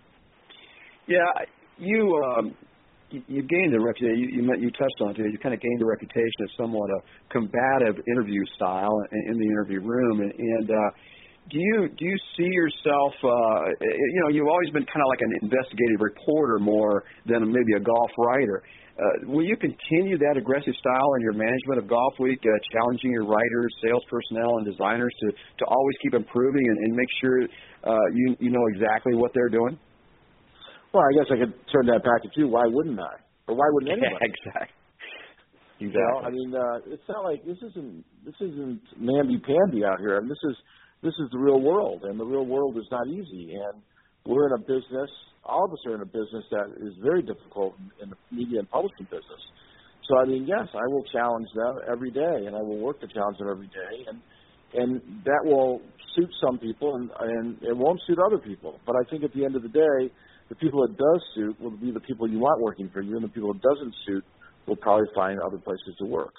Speaker 4: Yeah, you... Um You gained a reputation. You, you, you touched on it. You kind of gained a reputation of somewhat a combative interview style in, in the interview room. And, and uh, do you do you see yourself? Uh, you know, you've always been kind of like an investigative reporter more than maybe a golf writer. Uh, will you continue that aggressive style in your management of Golf Week, uh, challenging your writers, sales personnel, and designers to, to always keep improving and, and make sure uh, you you know exactly what they're doing?
Speaker 5: Well, I guess I could turn that back at you. Why wouldn't I? Or why wouldn't anyone?
Speaker 4: exactly. Exactly.
Speaker 5: You know, I mean, uh, it's not like this isn't this isn't namby-pamby out here. I mean, this is this is the real world, and the real world is not easy. And we're in a business. All of us are in a business that is very difficult in the media and publishing business. So, I mean, yes, I will challenge them every day, and I will work to challenge them every day, and and that will suit some people, and and it won't suit other people. But I think at the end of the day, the people it does suit will be the people you want working for you, and the people it doesn't suit will probably find other places to work.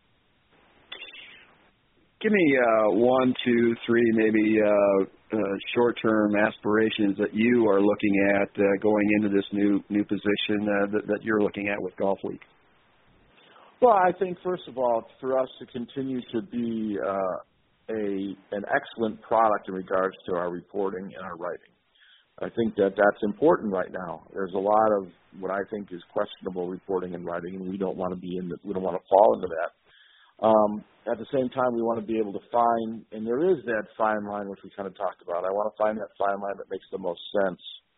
Speaker 4: Give me uh, one, two, three, maybe uh, uh, short-term aspirations that you are looking at uh, going into this new new position uh, that, that you're looking at with Golf Week.
Speaker 5: Well, I think, first of all, for us to continue to be uh, a an excellent product in regards to our reporting and our writing. I think that that's important right now. There's a lot of what I think is questionable reporting and writing, and we don't want to be in the, we don't want to fall into that. Um, at the same time, we want to be able to find, and there is that fine line which we kind of talked about. I want to find that fine line that makes the most sense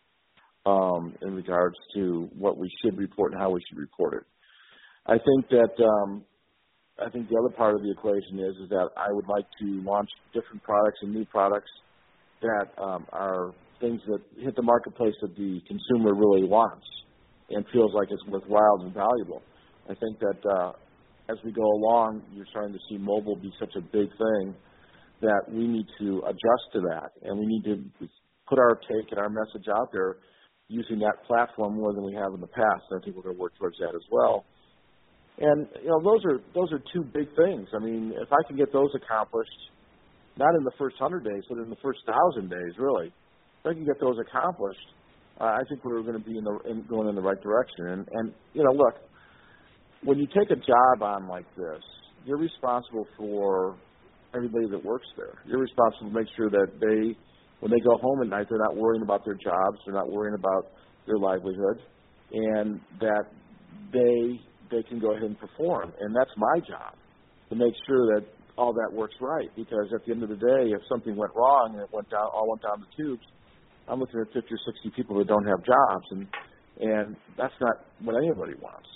Speaker 5: um, in regards to what we should report and how we should report it. I think that um, I think the other part of the equation is is that I would like to launch different products and new products that um, are things that hit the marketplace that the consumer really wants and feels like it's worthwhile and valuable. I think that uh, as we go along, you're starting to see mobile be such a big thing that we need to adjust to that, and we need to put our take and our message out there using that platform more than we have in the past. And I think we're going to work towards that as well. And you know, those are those are two big things. I mean, if I can get those accomplished, not in the first hundred days, but in the first thousand days, really. If I can get those accomplished, uh, I think we're going to be in the in, going in the right direction. And, and you know, look, when you take a job on like this, you're responsible for everybody that works there. You're responsible to make sure that they, when they go home at night, they're not worrying about their jobs, they're not worrying about their livelihood, and that they they can go ahead and perform. And that's my job, to make sure that all that works right. Because at the end of the day, if something went wrong and it went down, all went down the tubes, I'm looking at fifty or sixty people that don't have jobs, and and that's not what anybody wants.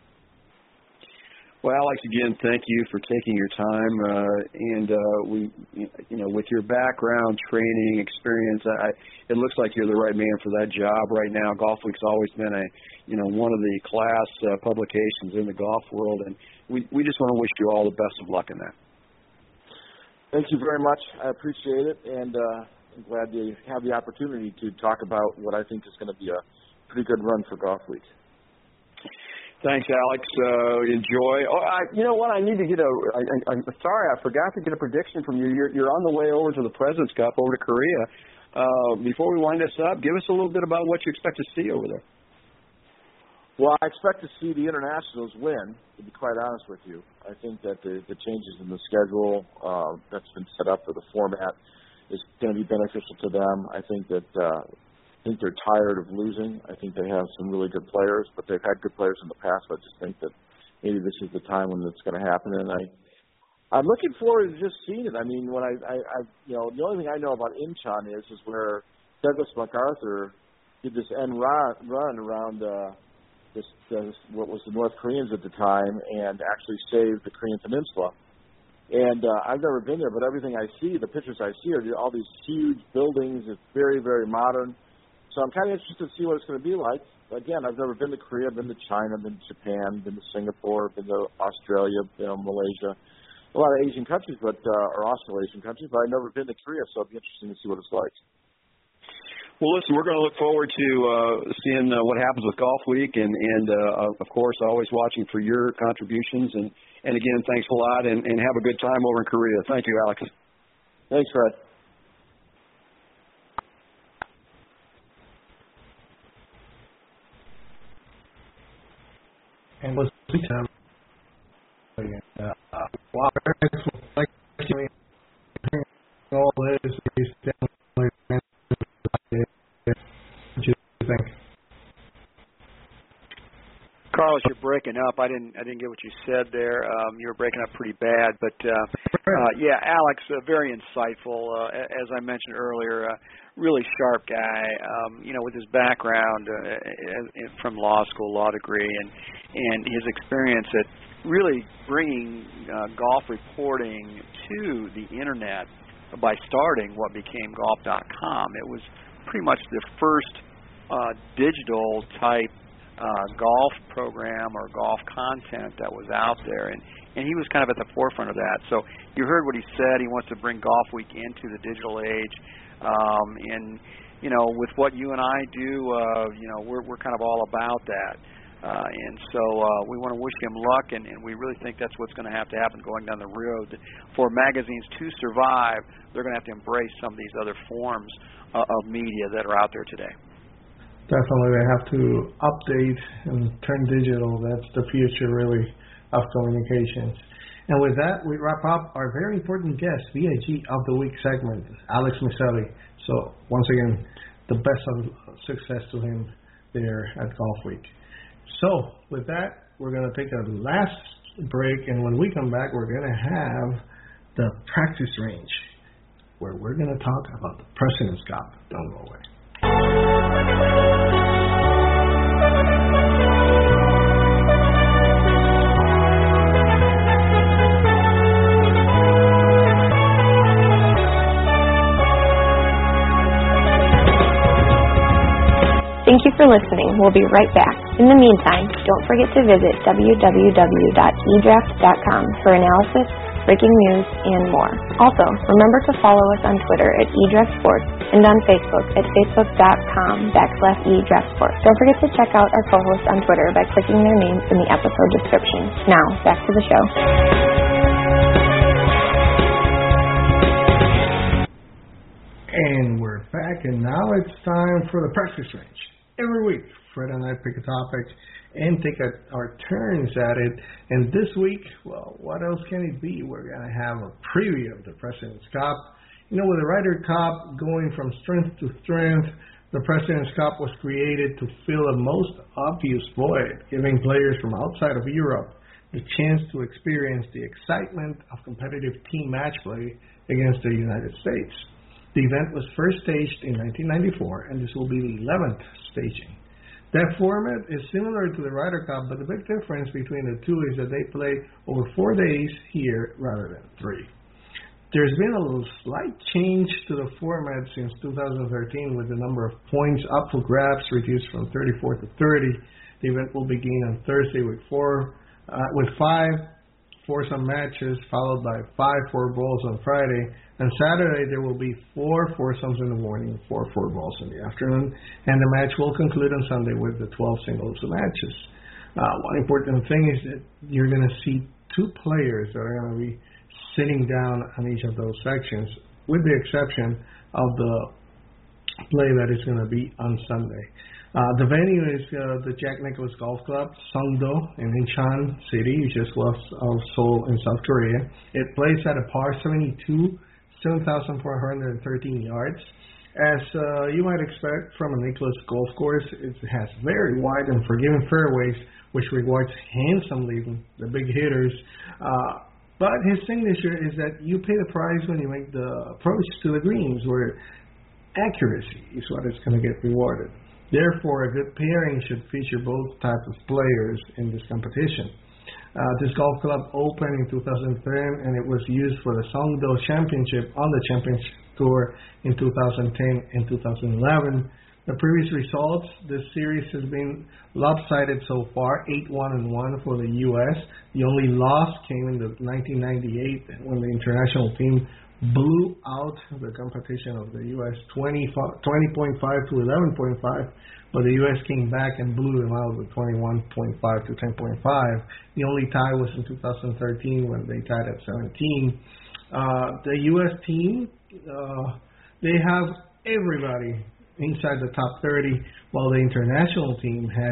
Speaker 4: Well, Alex, again, thank you for taking your time, uh, and uh, we, you know, with your background, training, experience, I, it looks like you're the right man for that job right now. Golf Week's always been a, you know, one of the class uh, publications in the golf world, and we we just want to wish you all the best of luck in that.
Speaker 5: Thank you very much. I appreciate it, and uh, I'm glad to have the opportunity to talk about what I think is going to be a pretty good run for Golf Week.
Speaker 4: Thanks, Alex. Uh, enjoy. Oh, I, you know what? I need to get a. I, I, I'm sorry, I forgot to get a prediction from you. You're, you're on the way over to the President's Cup, over to Korea. Uh, before we wind this up, give us a little bit about what you expect to see over there.
Speaker 5: Well, I expect to see the internationals win, to be quite honest with you. I think that the, the changes in the schedule uh, that's been set up for the format is going to be beneficial to them. I think that uh, I think they're tired of losing. I think they have some really good players, but they've had good players in the past. But I just think that maybe this is the time when it's going to happen. And I, I'm looking forward to just seeing it. I mean, when I, I, I you know, the only thing I know about Incheon is is where Douglas MacArthur did this end run, run around uh, this, this what was the North Koreans at the time, and actually saved the Korean Peninsula. And uh, I've never been there, but everything I see, the pictures I see, are all these huge buildings. It's very, very modern. So I'm kind of interested to see what it's going to be like. Again, I've never been to Korea. I've been to China, been to Japan, been to Singapore, been to Australia, you know, Malaysia, a lot of Asian countries, but uh, or Australasian countries. But I've never been to Korea, so it'll be interesting to see what it's like.
Speaker 4: Well, listen, we're going to look forward to uh, seeing uh, what happens with Golf Week, and, and uh, of course, always watching for your contributions. And, and again, thanks a lot, and, and have a good time over in Korea. Thank you, Alex.
Speaker 5: Thanks, Fred.
Speaker 2: And was uh, wow, like all this is definitely what you think?
Speaker 3: Carlos, you're breaking up. I didn't I didn't get what you said there. Um, you were breaking up pretty bad, but uh, uh, yeah, Alex, uh, very insightful. Uh, as I mentioned earlier, uh, really sharp guy. Um, you know, with his background uh, from law school, law degree, and and his experience at really bringing uh, golf reporting to the internet by starting what became golf dot com. It was pretty much the first uh, digital type Uh, golf program or golf content that was out there, and, and he was kind of at the forefront of that. So you heard what he said. He wants to bring Golf Week into the digital age, um, and you know, with what you and I do, uh, you know, we're we're kind of all about that. Uh, and so uh, we want to wish him luck, and, and we really think that's what's going to have to happen going down the road. For magazines to survive, they're going to have to embrace some of these other forms uh, of media that are out there today.
Speaker 2: Definitely, they have to update and turn digital. That's the future, really, of communications. And with that, we wrap up our very important guest, V I G of the Week segment, Alex Miceli. So once again, the best of success to him there at Golf Week. So with that, we're going to take a last break, and when we come back, we're going to have the practice range, where we're going to talk about the President's Cup. Don't go away.
Speaker 1: Thank you for listening. We'll be right back. In the meantime, don't forget to visit w w w dot e draft dot com for analysis, breaking news, and more. Also, remember to follow us on Twitter at eDraftSports and on Facebook at facebook.com backslash eDraftSports. Don't forget to check out our co-hosts on Twitter by clicking their names in the episode description. Now, back to the show.
Speaker 2: And we're back, and now it's time for the practice range. Every week, Fred and I pick a topic and take a, our turns at it. And this week, well, what else can it be? We're going to have a preview of the President's Cup. You know, with the Ryder Cup going from strength to strength, the President's Cup was created to fill a most obvious void, giving players from outside of Europe the chance to experience the excitement of competitive team match play against the United States. The event was first staged in nineteen ninety-four, and this will be the eleventh staging. That format is similar to the Ryder Cup, but the big difference between the two is that they play over four days here rather than three. There's been a little slight change to the format since two thousand thirteen, with the number of points up for grabs reduced from thirty-four to thirty. The event will begin on Thursday with four, uh, with five foursome matches, followed by five four balls on Friday. On Saturday, there will be four foursomes in the morning, four four balls in the afternoon, and the match will conclude on Sunday with the twelve singles matches. Uh, one important thing is that you're going to see two players that are going to be sitting down on each of those sections, with the exception of the play that is going to be on Sunday. Uh, the venue is uh, the Jack Nicklaus Golf Club, Songdo, in Incheon City, just west of Seoul in South Korea. It plays at a par seventy-two, seven thousand four hundred thirteen yards. As uh, you might expect from a Nicklaus golf course, it has very wide and forgiving fairways, which rewards handsomely the big hitters. Uh, but his signature is that you pay the price when you make the approach to the greens, where accuracy is what is going to get rewarded. Therefore, a good pairing should feature both types of players in this competition. Uh, this golf club opened in two thousand ten, and it was used for the Songdo Championship on the Championship Tour in two thousand ten and two thousand eleven. The previous results, this series has been lopsided so far, eight one and one for the U S. The only loss came in the nineteen ninety-eight when the international team blew out the competition of the U S twenty point five to eleven point five, but the U S came back and blew them out with twenty-one point five to ten point five. The only tie was in two thousand thirteen when they tied at seventeen. Uh, the U S team, uh, they have everybody inside the top thirty, while the international team has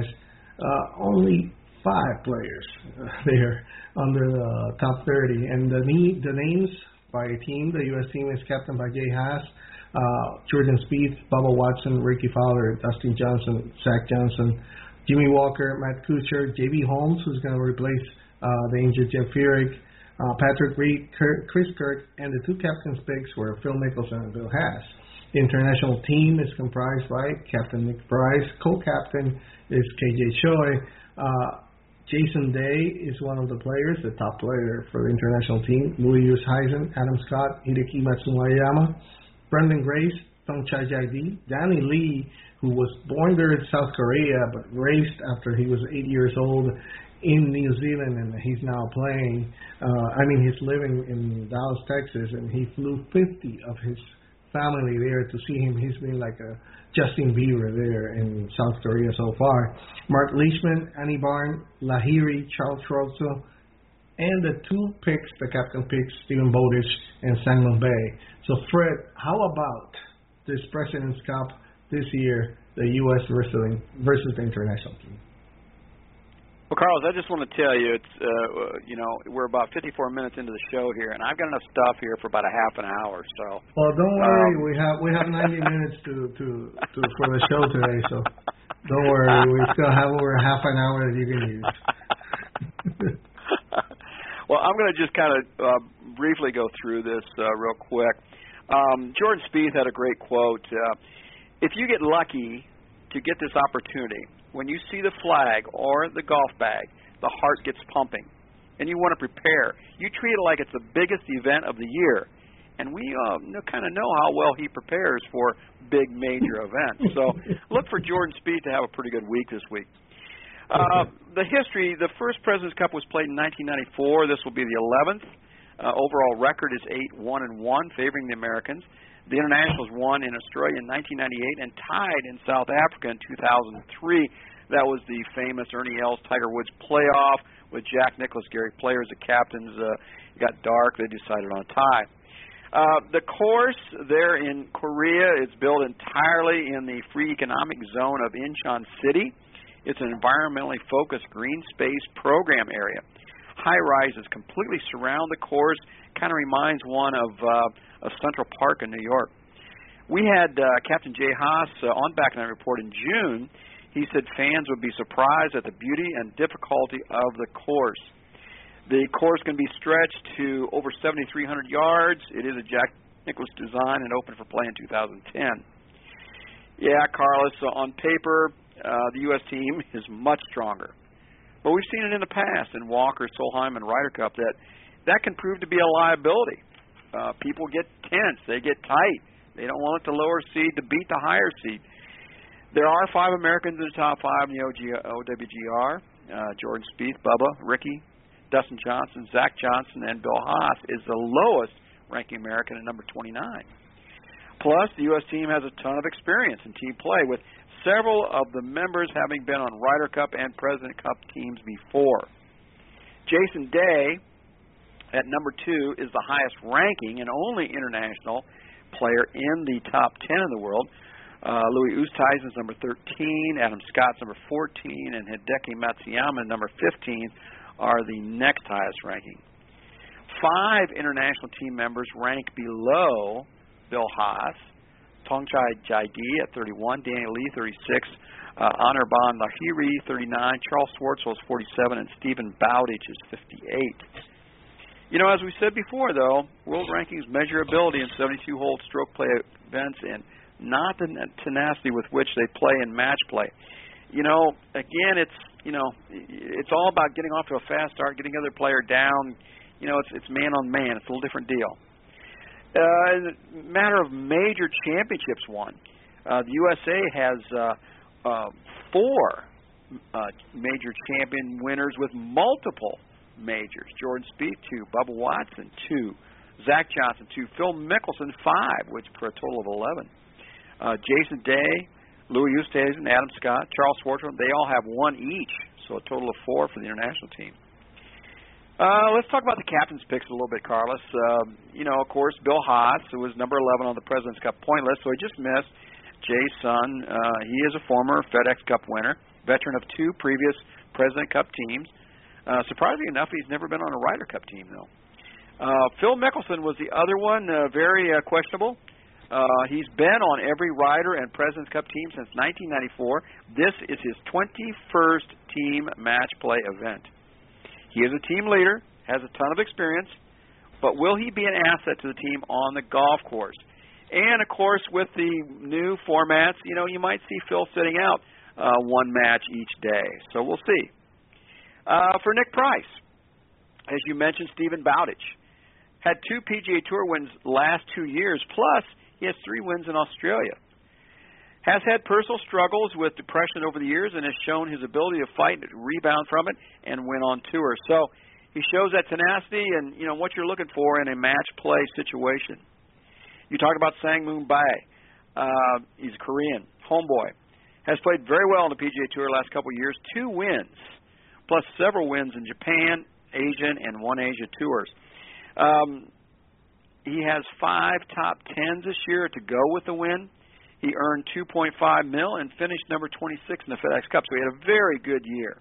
Speaker 2: uh, only five players uh, there under the top thirty. And the, the names by a team, the U S team is captained by Jay Haas, uh, Jordan Spieth, Bubba Watson, Ricky Fowler, Dustin Johnson, Zach Johnson, Jimmy Walker, Matt Kuchar, J B Holmes, who's going to replace uh, the injured Jeff Furyk, uh, Patrick Reed, Kurt, Chris Kirk, and the two captains' picks were Phil Mickelson and Bill Haas. The international team is comprised by Captain Nick Price, co-captain is K J Choi, uh, Jason Day is one of the players, the top player for the international team. Louis Oosthuizen, Adam Scott, Hideki Matsuyama, Brendan Grace, Thongchai Jaidee, Danny Lee, who was born there in South Korea but raised after he was eight years old in New Zealand, and he's now playing. Uh, I mean, he's living in Dallas, Texas, and he flew fifty of his family there to see him. He's been like a Justin Bieber there in South Korea so far. Mark Leishman, Annie Barn, Lahiri, Charles Schwartzel, and the two picks, the captain picks, Stephen Bowdish and Sangman Bay. So, Fred, how about this President's Cup this year, the U S versus, versus the international team?
Speaker 3: Well, Carlos, I just want to tell you, it's uh, you know, we're about fifty-four minutes into the show here, and I've got enough stuff here for about a half an hour. So.
Speaker 2: Well, don't worry,
Speaker 3: um,
Speaker 2: we have we have ninety minutes to, to, to for the show today, so don't worry, we still have over half an hour that you can use.
Speaker 3: Well, I'm going to just kind of uh, briefly go through this uh, real quick. Um, Jordan Spieth had a great quote. Uh, if you get lucky to get this opportunity, when you see the flag or the golf bag, the heart gets pumping, and you want to prepare. You treat it like it's the biggest event of the year, and we uh, kind of know how well he prepares for big major events. So look for Jordan Spieth to have a pretty good week this week. Uh, the history, the first President's Cup was played in nineteen ninety-four. This will be the eleventh. Uh, overall record is eight one and one, favoring the Americans. The Internationals won in Australia in nineteen ninety-eight and tied in South Africa in two thousand three. That was the famous Ernie Els Tiger Woods playoff with Jack Nicklaus, Gary Player as the captains. Uh, it got dark. They decided on a tie. Uh, the course there in Korea is built entirely in the free economic zone of Incheon City. It's an environmentally focused green space program area. High-rises completely surround the course. Kind of reminds one of uh, of Central Park in New York. We had uh, Captain Jay Haas uh, on Back Nine Report in June. He said fans would be surprised at the beauty and difficulty of the course. The course can be stretched to over seventy-three hundred yards. It is a Jack Nicklaus design and opened for play in two thousand ten. Yeah, Carlos, so on paper, uh, the U S team is much stronger. But we've seen it in the past in Walker, Solheim, and Ryder Cup that that can prove to be a liability. Uh, people get tense. They get tight. They don't want the lower seed to beat the higher seed. There are five Americans in the top five in the O W G R. Uh, Jordan Spieth, Bubba, Ricky, Dustin Johnson, Zach Johnson, and Bill Haas is the lowest ranking American at number twenty-nine. Plus, the U S team has a ton of experience in team play, with several of the members having been on Ryder Cup and President Cup teams before. Jason Day, at number two, is the highest ranking and only international player in the top ten in the world. Uh, Louis Oosthuizen is number thirteen, Adam Scott's number fourteen, and Hideki Matsuyama, number fifteen, are the next highest ranking. Five international team members rank below Bill Haas: Tongchai Jaidi at thirty-one, Danny Lee, thirty-six, uh, Anirban Lahiri, thirty-nine, Charles Schwartzel is forty-seven, and Stephen Bowditch is fifty-eight. You know, as we said before, though, world rankings measure ability in seventy-two hole stroke play events and not the tenacity with which they play in match play. You know, again, it's you know, it's all about getting off to a fast start, getting the other player down. You know, it's it's man on man. It's a little different deal. Uh, in the matter of major championships won, uh, the U S A has uh, uh, four uh, major champion winners with multiple majors. Jordan Spieth, two. Bubba Watson, two. Zach Johnson, two. Phil Mickelson, five, which for a total of eleven. Uh, Jason Day, Louis Oosthuizen, Adam Scott, Charles Schwartzel, they all have one each, so a total of four for the international team. Uh, let's talk about the captain's picks a little bit, Carlos. Uh, you know, of course, Bill Haas, who was number eleven on the President's Cup point list, so he just missed. Jay's son, uh, he is a former FedEx Cup winner, veteran of two previous President Cup teams. Uh, surprisingly enough, he's never been on a Ryder Cup team, though. Uh, Phil Mickelson was the other one, uh, very uh, questionable. Uh, he's been on every Ryder and President's Cup team since nineteen ninety-four. This is his twenty-first team match play event. He is a team leader, has a ton of experience, but will he be an asset to the team on the golf course? And, of course, with the new formats, you know, you might see Phil sitting out uh, one match each day. So we'll see. Uh, for Nick Price, as you mentioned, Stephen Bowditch had two P G A Tour wins last two years, plus he has three wins in Australia. Has had personal struggles with depression over the years and has shown his ability to fight, rebound from it, and win on tour. So he shows that tenacity and, you know, what you're looking for in a match play situation. You talk about Sang Moon Bae. Uh, he's a Korean, homeboy. Has played very well on the P G A Tour the last couple of years. Two wins, plus several wins in Japan, Asian, and one Asia tours. Um, he has five top tens this year to go with the win. He earned two point five mil and finished number twenty-six in the FedEx Cup, so he had a very good year.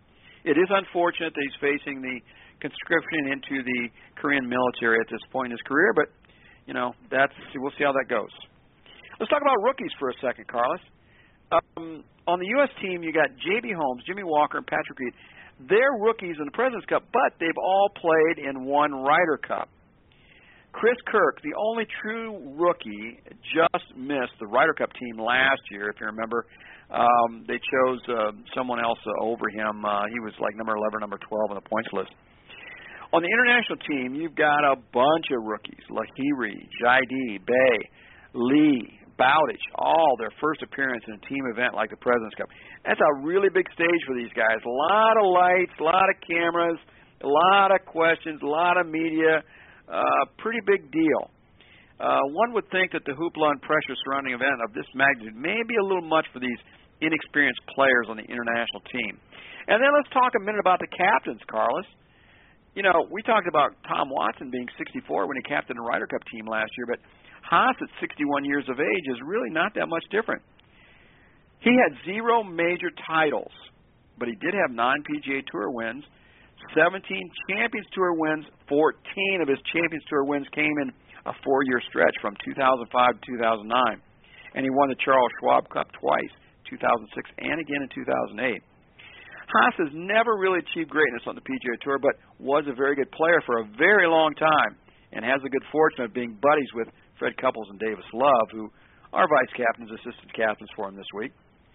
Speaker 3: It is unfortunate that he's facing the conscription into the Korean military at this point in his career, but, you know, that's we'll see how that goes. Let's talk about rookies for a second, Carlos. Um, on the U S team, you got J B. Holmes, Jimmy Walker, and Patrick Reed. They're rookies in the President's Cup, but they've all played in one Ryder Cup. Chris Kirk, the only true rookie, just missed the Ryder Cup team last year, if you remember. Um, they chose uh, someone else uh, over him. Uh, he was like number eleven, number twelve on the points list. On the international team, you've got a bunch of rookies: Lahiri, Jaidi, Bay, Lee, Bowditch, all their first appearance in a team event like the President's Cup. That's a really big stage for these guys. A lot of lights, a lot of cameras, a lot of questions, a lot of media. Uh, pretty big deal. Uh, one would think that the hoopla and pressure surrounding an event of this magnitude may be a little much for these inexperienced players on the international team. And then let's talk a minute about the captains, Carlos. You know, we talked about Tom Watson being sixty-four when he captained the Ryder Cup team last year, but Haas at sixty-one years of age is really not that much different. He had zero major titles, but he did have nine P G A Tour wins, seventeen Champions Tour wins, fourteen of his Champions Tour wins came in a four-year stretch from two thousand five to two thousand nine. And he won the Charles Schwab Cup twice, two thousand six and again in two thousand eight. Haas has never really achieved greatness on the P G A Tour, but was a very good player for a very long time and has the good fortune of being buddies with Fred Couples and Davis Love, who are vice captains, assistant captains for him this week.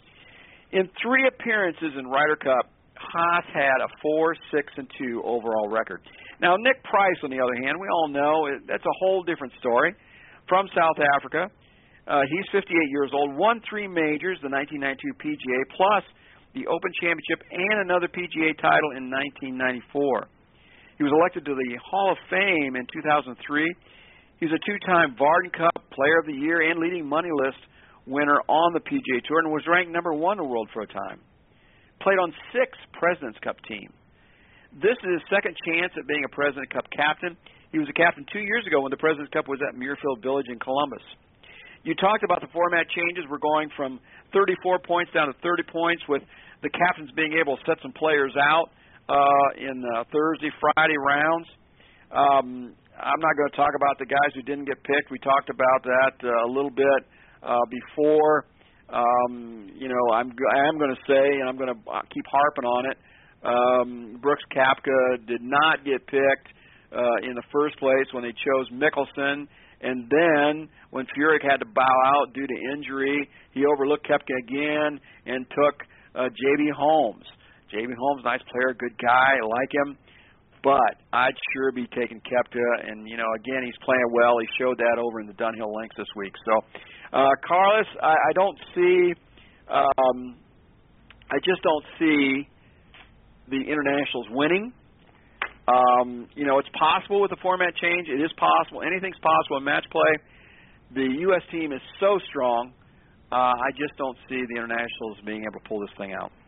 Speaker 3: In three appearances in Ryder Cup, Haas had a four, six, and two overall record. Now, Nick Price, on the other hand, we all know that's a whole different story. From South Africa, uh, he's fifty-eight years old, won three majors, the nineteen ninety-two P G A, plus the Open Championship and another P G A title in nineteen ninety-four. He was elected to the Hall of Fame in two thousand three. He's a two-time Varden Cup Player of the Year and leading money list winner on the P G A Tour and was ranked number one in the world for a time. Played on six President's Cup teams. This is his second chance at being a President's Cup captain. He was a captain two years ago when the President's Cup was at Muirfield Village in Columbus. You talked about the format changes. We're going from thirty-four points down to thirty points with the captains being able to set some players out uh, in uh, Thursday, Friday rounds. Um, I'm not going to talk about the guys who didn't get picked. We talked about that uh, a little bit uh, before. Um, you know, I'm I am going to say, and I'm going to keep harping on it, um, Brooks Koepka did not get picked uh, in the first place when they chose Mickelson, and then when Furyk had to bow out due to injury, he overlooked Koepka again and took uh, J B. Holmes. J B. Holmes, nice player, good guy, I like him, but I'd sure be taking Koepka, and, you know, again, he's playing well. He showed that over in the Dunhill Links this week. So, uh, Carlos, I, I don't see, um, I just don't see the internationals winning. Um, you know, it's possible with the format change. It is possible. Anything's possible in match play. The U S team is so strong, uh, I just don't see the internationals being able to pull this thing out.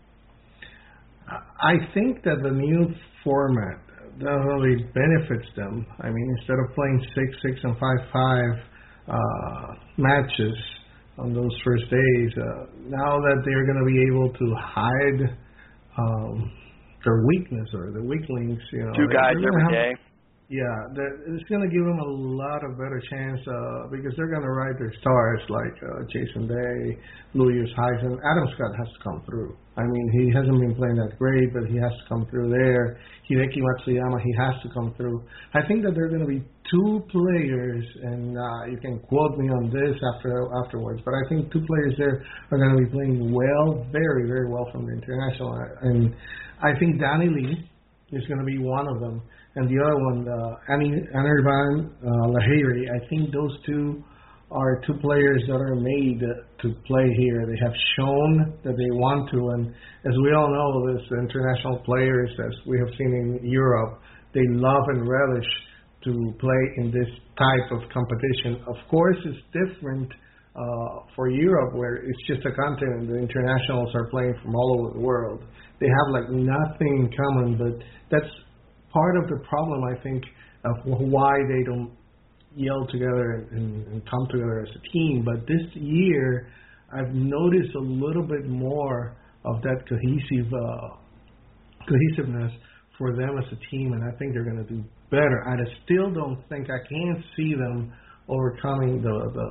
Speaker 2: I think that the new format definitely benefits them. I mean, instead of playing six, six, and five, five uh, matches on those first days, uh, now that they're going to be able to hide um, their weakness or the weak links, you know,
Speaker 3: two guys every
Speaker 2: have,
Speaker 3: day.
Speaker 2: Yeah, it's going to give them a lot of better chance uh, because they're going to ride their stars like uh, Jason Day, Louis Oosthuizen. Adam Scott has to come through. I mean, he hasn't been playing that great, but he has to come through there. Hideki Matsuyama, he has to come through. I think that there are going to be two players, and uh, you can quote me on this after afterwards, but I think two players there are going to be playing well, very, very well from the international. And I think Danny Lee is going to be one of them. And the other one, uh, Anirban uh, Lahiri, I think those two are two players that are made to play here. They have shown that they want to, and as we all know, this international players, as we have seen in Europe, they love and relish to play in this type of competition. Of course, it's different uh, for Europe, where it's just a continent. The internationals are playing from all over the world. They have like nothing in common, but that's part of the problem, I think, of why they don't yell together and, and come together as a team. But this year, I've noticed a little bit more of that cohesive uh, cohesiveness for them as a team, and I think they're going to do better. I still don't think I can't see them overcoming the the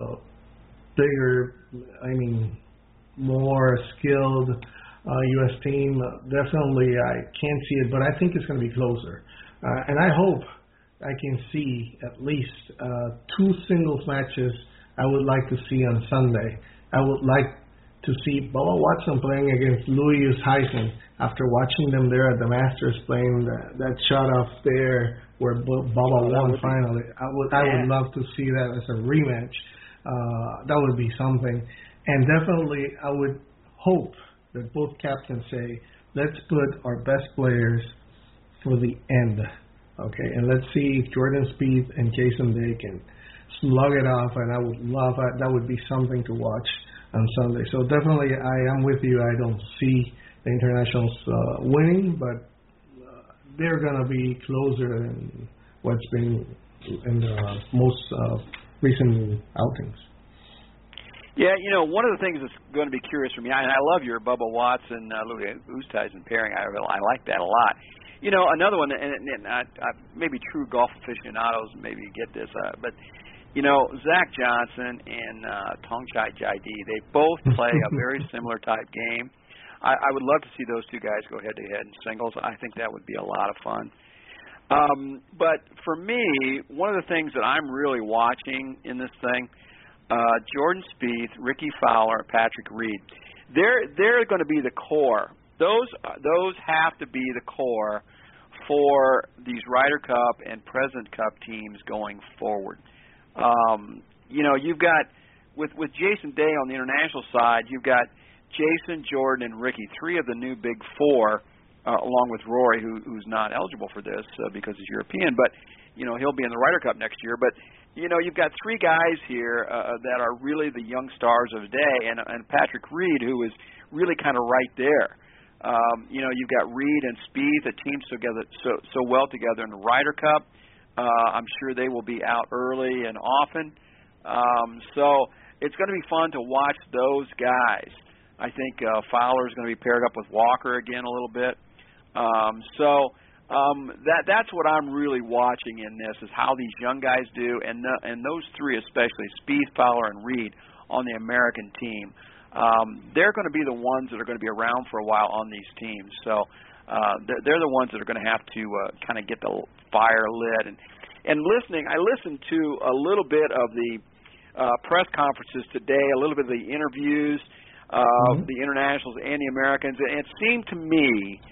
Speaker 2: bigger, I mean, more skilled uh, U S team. Uh, definitely, I can't see it, but I think it's going to be closer. Uh, and I hope I can see at least uh, two singles matches I would like to see on Sunday. I would like to see Bubba Watson playing against Louis Oosthuizen after watching them there at the Masters playing that, that shot off there where Bubba
Speaker 3: oh,
Speaker 2: won finally. I would
Speaker 3: yeah.
Speaker 2: I would love to see that as a rematch. Uh, that would be something. And definitely I would hope that both captains say, let's put our best players for the end. Okay, and let's see if Jordan Spieth and Jason Day can slug it off, and I would love that. That would be something to watch on Sunday. So definitely I am with you. I don't see the internationals uh, winning, but uh, they're going to be closer than what's been in the most uh, recent outings.
Speaker 3: Yeah, you know, one of the things that's going to be curious for me, and I love your Bubba Watson, uh, Louis Oosthuizen pairing. I, I like that a lot. You know, another one, and, and I, I, maybe true golf aficionados maybe get this, uh, but you know, Zach Johnson and uh, Thongchai Jaidee, they both play a very similar type game. I, I would love to see those two guys go head-to-head in singles. I think that would be a lot of fun. Um, but for me, one of the things that I'm really watching in this thing, uh, Jordan Spieth, Ricky Fowler, Patrick Reed, they're they're going to be the core. Those those have to be the core for these Ryder Cup and Presidents Cup teams going forward. Um, you know, you've got, with, with Jason Day on the international side, you've got Jason, Jordan, and Ricky, three of the new big four, uh, along with Rory, who, who's not eligible for this uh, because he's European, but, you know, he'll be in the Ryder Cup next year. But, you know, you've got three guys here uh, that are really the young stars of the day, and, and Patrick Reed, who is really kind of right there. Um, you know, you've got Reed and Spieth that teams together so so well together in the Ryder Cup. Uh, I'm sure they will be out early and often. Um, so it's going to be fun to watch those guys. I think uh, Fowler is going to be paired up with Walker again a little bit. Um, so um, that that's what I'm really watching in this, is how these young guys do, and the, and those three especially, Spieth, Fowler, and Reed on the American team. Um, they're going to be the ones that are going to be around for a while on these teams. So uh, they're, they're the ones that are going to have to uh, kind of get the fire lit. And, and listening, I listened to a little bit of the uh, press conferences today, a little bit of the interviews of mm-hmm. the internationals and the Americans, and it seemed to me,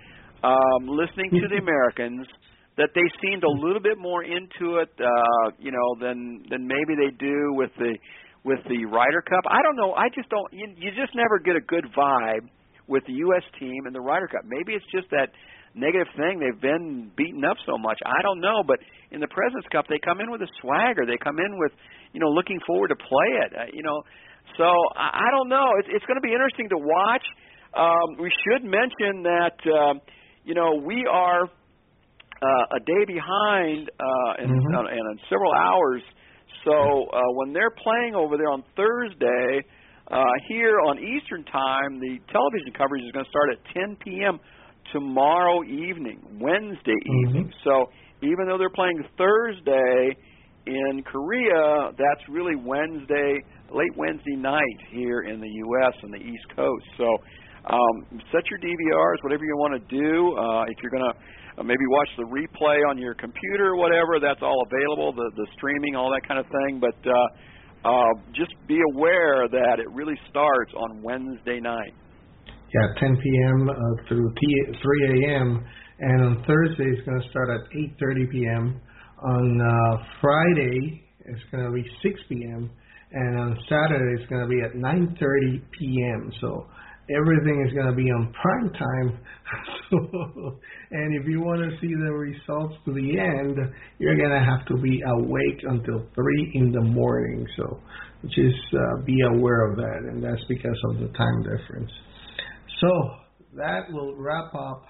Speaker 3: um, listening to the Americans, that they seemed a little bit more into it, uh, you know, than than maybe they do with the with the Ryder Cup. I don't know. I just don't. You, you just never get a good vibe with the U S team and the Ryder Cup. Maybe it's just that negative thing. They've been beaten up so much. I don't know. But in the Presidents Cup, they come in with a swagger. They come in with, you know, looking forward to play it. Uh, you know, so I, I don't know. It's, it's going to be interesting to watch. Um, we should mention that, uh, you know, we are uh, a day behind uh, in,
Speaker 2: mm-hmm.
Speaker 3: uh, in several hours. So uh, when they're playing over there on Thursday, uh, here on Eastern Time, the television coverage is going to start at ten p.m. tomorrow evening, Wednesday
Speaker 2: mm-hmm.
Speaker 3: evening. So even though they're playing Thursday in Korea, that's really Wednesday, late Wednesday night here in the U S on the East Coast. So um, set your D V Rs, whatever you want to do. Uh, if you're going to Uh, maybe watch the replay on your computer or whatever. That's all available, the, the streaming, all that kind of thing. But uh, uh, just be aware that it really starts on Wednesday night.
Speaker 2: Yeah, ten p.m. Uh, through three a.m. And on Thursday, it's going to start at eight thirty p.m. On uh, Friday, it's going to be six p.m. And on Saturday, it's going to be at nine thirty p.m. So everything is going to be on prime time. So, and if you want to see the results to the end, you're going to have to be awake until three in the morning. So just uh, be aware of that, and that's because of the time difference. So that will wrap up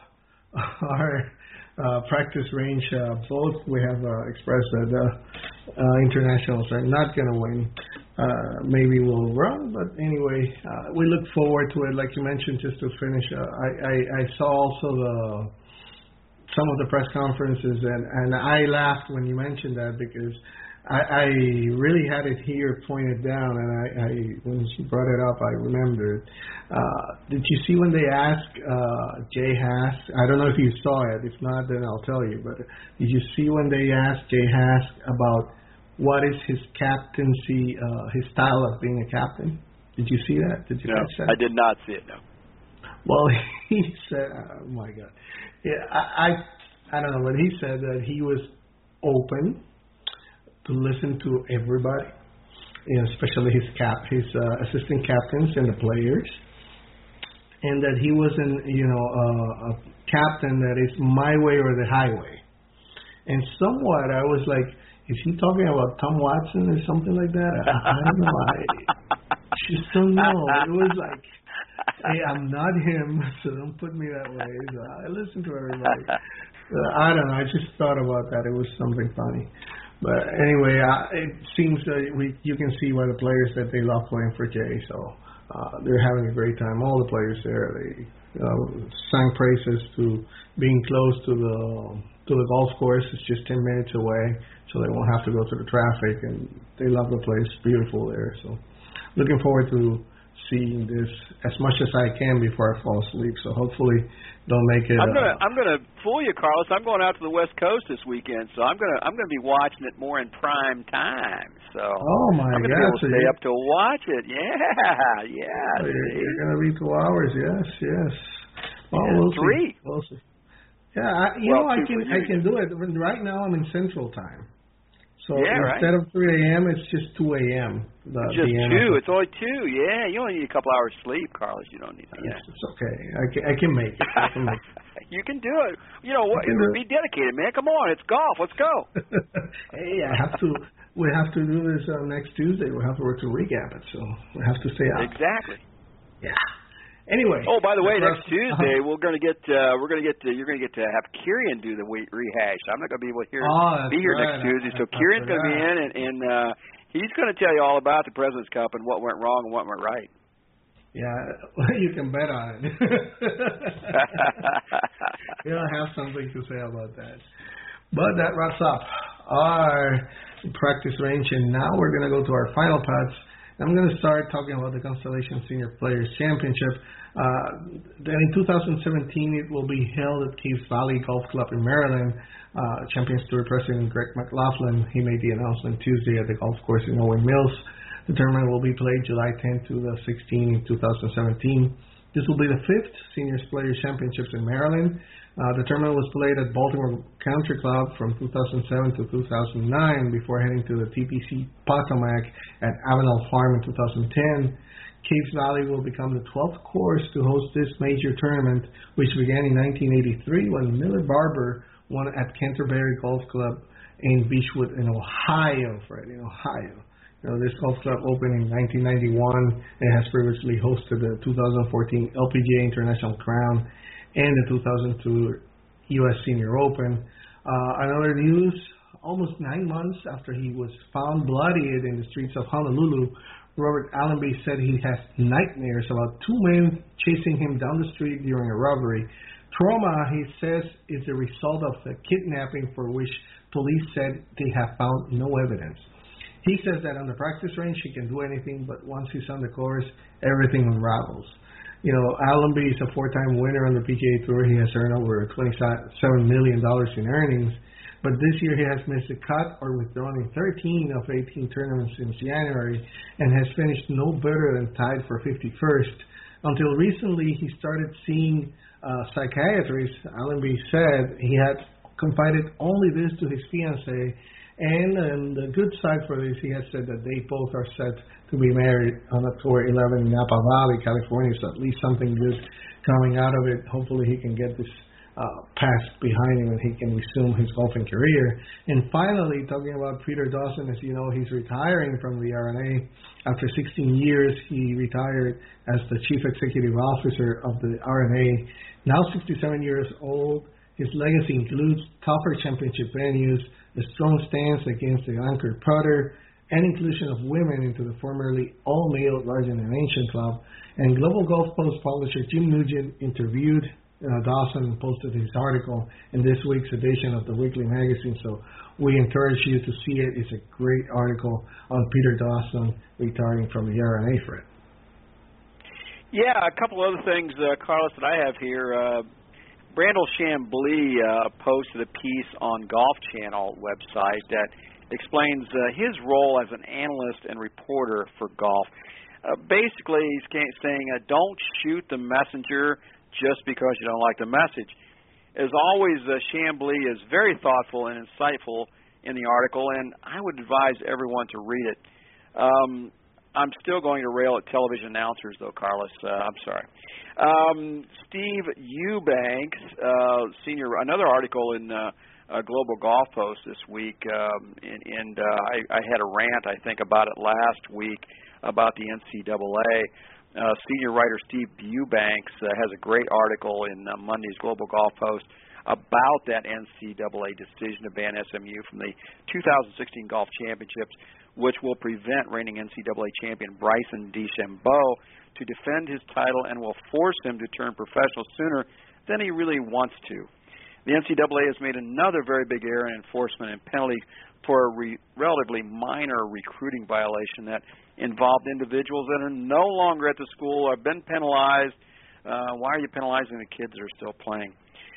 Speaker 2: our uh, practice range. Uh, both we have uh, expressed that the uh, internationals are not going to win. Uh, maybe we'll run, but anyway, uh, we look forward to it. Like you mentioned, just to finish, uh, I, I, I saw also the some of the press conferences, and, and I laughed when you mentioned that because I, I really had it here pointed down, and I, I when she brought it up, I remembered. Uh, did you see when they asked uh, Jay Haas? I don't know if you saw it. If not, then I'll tell you. But did you see when they asked Jay Haas about what is his captaincy, uh, his style of being a captain? Did you see that? Did you
Speaker 3: no,
Speaker 2: catch that?
Speaker 3: I did not see it. No.
Speaker 2: Well, he said, "Oh my God, yeah, I, I, I don't know." But he said that he was open to listen to everybody, you know, especially his cap, his uh, assistant captains and the players, and that he wasn't, you know, uh, a captain that is my way or the highway. And somewhat, I was like, is he talking about Tom Watson or something like that? I, I don't know. I just don't know. It was like, hey, I'm not him, so don't put me that way. So I listen to everybody. Uh, I don't know. I just thought about that. It was something funny. But anyway, uh, it seems that we you can see by the players that they love playing for Jay. So uh, they're having a great time. All the players there, they uh, sang praises to being close to the to the golf course. It's just ten minutes away, so they won't have to go through the traffic. And they love the place. Beautiful there. So looking forward to seeing this as much as I can before I fall asleep. So hopefully they'll make it.
Speaker 3: I'm gonna
Speaker 2: uh,
Speaker 3: I'm gonna fool you, Carlos. I'm going out to the West Coast this weekend, so I'm gonna I'm gonna be watching it more in prime time. So
Speaker 2: oh my
Speaker 3: I'm gonna
Speaker 2: God,
Speaker 3: be able to
Speaker 2: so
Speaker 3: stay
Speaker 2: you,
Speaker 3: up to watch it. Yeah, yeah.
Speaker 2: oh, you're,
Speaker 3: see?
Speaker 2: you're gonna be two hours. Yes, yes. Well,
Speaker 3: Yeah,
Speaker 2: we'll
Speaker 3: three.
Speaker 2: see. We'll see. Yeah, I, you
Speaker 3: well,
Speaker 2: know I
Speaker 3: two
Speaker 2: can
Speaker 3: for
Speaker 2: I
Speaker 3: you.
Speaker 2: can do it. Right now I'm in Central Time. So
Speaker 3: Yeah,
Speaker 2: instead
Speaker 3: right.
Speaker 2: of three a.m., it's just two a.m. The,
Speaker 3: Just
Speaker 2: the end
Speaker 3: two.
Speaker 2: of
Speaker 3: It's only two. Yeah, you only need a couple hours sleep, Carlos. You don't need that.
Speaker 2: It's, it's okay. I can, I can make it. I can make it.
Speaker 3: You can do it. You know what?
Speaker 2: can do
Speaker 3: Be dedicated, man. Come on, it's golf. Let's go.
Speaker 2: Hey, I have to. We have to do this uh, next Tuesday. We have to work to recap it, so we have to stay out.
Speaker 3: Exactly.
Speaker 2: Yeah. Anyway.
Speaker 3: Oh, by the way, next
Speaker 2: uh,
Speaker 3: Tuesday we're gonna get uh, we're gonna get to, you're gonna get to have Kieran do the weight rehash. I'm not gonna be able to hear
Speaker 2: Oh,
Speaker 3: be here
Speaker 2: right.
Speaker 3: next Tuesday, so
Speaker 2: I, I
Speaker 3: Kieran's gonna be
Speaker 2: forgot.
Speaker 3: in and, and uh, he's gonna tell you all about the President's Cup and what went wrong and what went right.
Speaker 2: Yeah, you can bet on it. You'll have something to say about that. But that wraps up our practice range, and now we're going to go to our final parts. I'm going to start talking about the Constellation Senior Players Championship. Uh, then in two thousand seventeen, it will be held at Caves Valley Golf Club in Maryland. Uh, Champions Tour President Greg McLaughlin, he made the announcement Tuesday at the golf course in Owen Mills. The tournament will be played July tenth to the sixteenth in two thousand seventeen. This will be the fifth Seniors Players Championships in Maryland. Uh, the tournament was played at Baltimore Country Club from two thousand seven to two thousand nine before heading to the T P C Potomac at Avenel Farm in two thousand ten. Caves Valley will become the twelfth course to host this major tournament, which began in nineteen eighty-three when Miller Barber won at Canterbury Golf Club in Beechwood in Ohio, Fred, in Ohio. You know, this golf club opened in nineteen ninety-one and has previously hosted the two thousand fourteen L P G A International Crown and the two thousand two U S Senior Open. Uh, another news, almost nine months after he was found bloodied in the streets of Honolulu, Robert Allenby said he has nightmares about two men chasing him down the street during a robbery. Trauma, he says, is the result of the kidnapping for which police said they have found no evidence. He says that on the practice range he can do anything, but once he's on the course, everything unravels. You know, Allenby is a four-time winner on the P G A Tour. He has earned over twenty-seven million dollars in earnings. But this year he has missed a cut or withdrawn in thirteen of eighteen tournaments since January and has finished no better than tied for fifty-first. Until recently, he started seeing uh, psychiatrists. Allenby said he had confided only this to his fiancée. And on the good side for this, he has said that they both are set to be married on October eleventh in Napa Valley, California. So at least something good coming out of it. Hopefully he can get this uh, past behind him and he can resume his golfing career. And finally, talking about Peter Dawson, as you know, he's retiring from the R N A. After sixteen years, he retired as the Chief Executive Officer of the R N A. Now sixty-seven years old, his legacy includes tougher championship venues, a strong stance against the anchor putter, and inclusion of women into the formerly all-male Guardian and Ancient Club. And Global Golf Post publisher Jim Nugent interviewed uh, Dawson posted his article in this week's edition of the Weekly Magazine, so we encourage you to see it. It's a great article on Peter Dawson retiring from the R N A for it.
Speaker 3: Yeah, a couple other things, uh, Carlos, that I have here. Uh, Brandel Chambly uh, posted a piece on Golf Channel website that explains uh, his role as an analyst and reporter for golf. Uh, basically, he's saying, uh, don't shoot the messenger just because you don't like the message. As always, uh, Chambly is very thoughtful and insightful in the article, and I would advise everyone to read it. Um, I'm still going to rail at television announcers, though, Carlos. Uh, I'm sorry. Um, Steve Eubanks, uh, senior, another article in uh, uh, Global Golf Post this week, um, and, and uh, I, I had a rant, I think, about it last week about the N C double A. Uh, senior writer Steve Eubanks uh, has a great article in uh, Monday's Global Golf Post about that N C double A decision to ban S M U from the two thousand sixteen Golf Championships, which will prevent reigning N C double A champion Bryson DeChambeau to defend his title and will force him to turn professional sooner than he really wants to. The N C double A has made another very big error in enforcement and penalty for a re- relatively minor recruiting violation that involved individuals that are no longer at the school or have been penalized. Uh, why are you penalizing the kids that are still playing?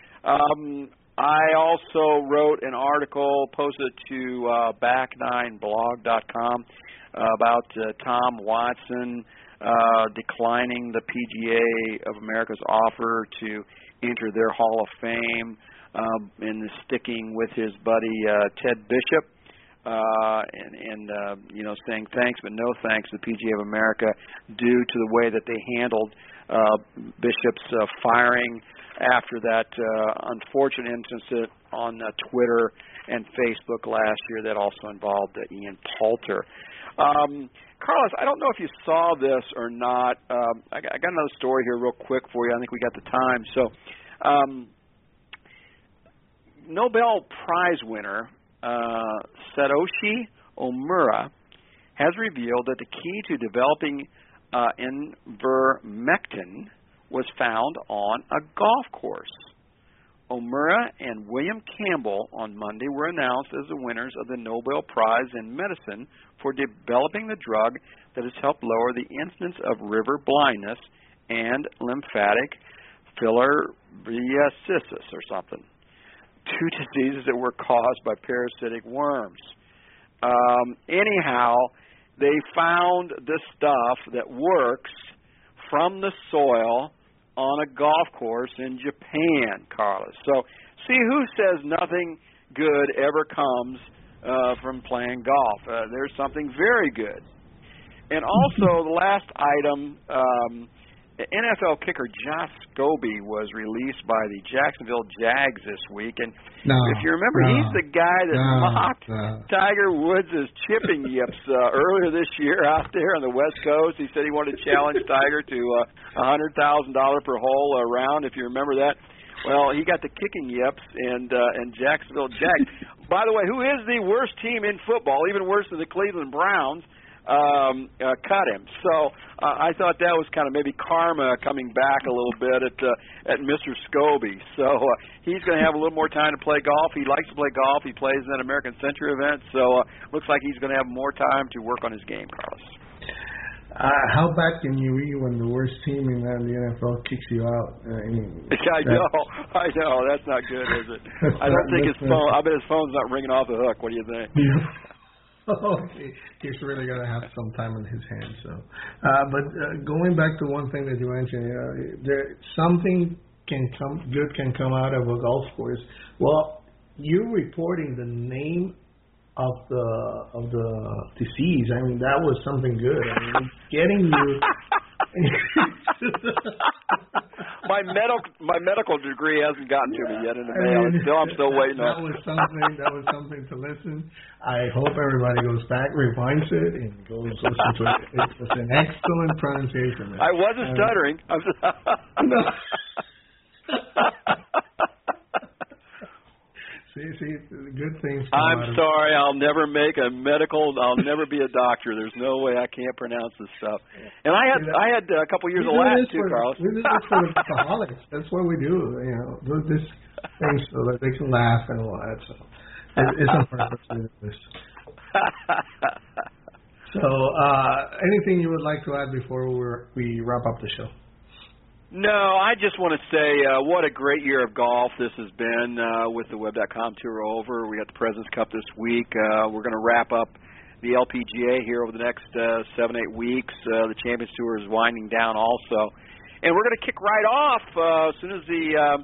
Speaker 3: Um, I also wrote an article, posted to uh, back nine blog dot com uh, about uh, Tom Watson uh, declining the P G A of America's offer to enter their Hall of Fame um, and sticking with his buddy uh, Ted Bishop. Uh, and, and uh, you know, saying thanks but no thanks to the P G A of America due to the way that they handled uh, Bishop's uh, firing after that uh, unfortunate incident on uh, Twitter and Facebook last year that also involved uh, Ian Poulter. Um, Carlos, I don't know if you saw this or not. Um, I, got, I got another story here real quick for you. I think we got the time. So, um, Nobel Prize winner Uh, Satoshi Omura has revealed that the key to developing uh, ivermectin was found on a golf course. Omura and William Campbell on Monday were announced as the winners of the Nobel Prize in Medicine for developing the drug that has helped lower the incidence of river blindness and lymphatic filariasis or something. Two diseases that were caused by parasitic worms. Um, anyhow, they found this stuff that works from the soil on a golf course in Japan, Carlos. So see who says nothing good ever comes uh, from playing golf. Uh, there's something very good. And also the last item, um, N F L kicker Josh Scobie was released by the Jacksonville Jags this week, and
Speaker 2: no,
Speaker 3: if you remember,
Speaker 2: no,
Speaker 3: he's the guy that
Speaker 2: no,
Speaker 3: mocked
Speaker 2: no.
Speaker 3: Tiger Woods' chipping yips uh, earlier this year out there on the West Coast. He said he wanted to challenge Tiger to uh, one hundred thousand dollars per hole uh, round, if you remember that. Well, he got the kicking yips, and uh, and Jacksonville Jags. By the way, who is the worst team in football, even worse than the Cleveland Browns? Um, uh, cut him. So uh, I thought that was kind of maybe karma coming back a little bit at uh, at Mister Scobie. So uh, he's going to have a little more time to play golf. He likes to play golf. He plays in that American Century event. So uh, looks like he's going to have more time to work on his game, Carlos.
Speaker 2: Uh, how bad can you be when the worst team in the N F L kicks you out? Uh, I, mean,
Speaker 3: I know, I know. That's not good, is it? I don't think his phone. I bet his phone's not ringing off the hook. What do you think?
Speaker 2: Oh, okay. He's really going to have some time on his hands. So, uh, but uh, going back to one thing that you mentioned, uh, there something can come good can come out of a golf course. Well, you reporting the name of the of the disease. I mean, that was something good. I mean, getting you.
Speaker 3: my medical my medical degree hasn't gotten to me yet in the mail.
Speaker 2: I mean,
Speaker 3: still, I'm still waiting
Speaker 2: that,
Speaker 3: on.
Speaker 2: That was something. That was something to listen. I hope everybody goes back, rewinds it, and goes listen to it. It was an excellent pronunciation. Man.
Speaker 3: I wasn't
Speaker 2: uh,
Speaker 3: stuttering. I was
Speaker 2: no. See, You see, good things.
Speaker 3: I'm sorry, I'll never make a medical. I'll never be a doctor. There's no way I can't pronounce this stuff. And I had I had a couple years of Latin too,
Speaker 2: for,
Speaker 3: Carlos.
Speaker 2: We do this for the alcoholics. That's what we do. You know, do this thing so that they can laugh and all that. So it, it's on purpose to do this. So, uh, anything you would like to add before we're, we wrap up the show?
Speaker 3: No, I just want to say uh, what a great year of golf this has been uh, with the Web dot com Tour over. We got the President's Cup this week. Uh, we're going to wrap up the L P G A here over the next uh, seven, eight weeks. Uh, the Champions Tour is winding down also. And we're going to kick right off uh, as soon as the uh,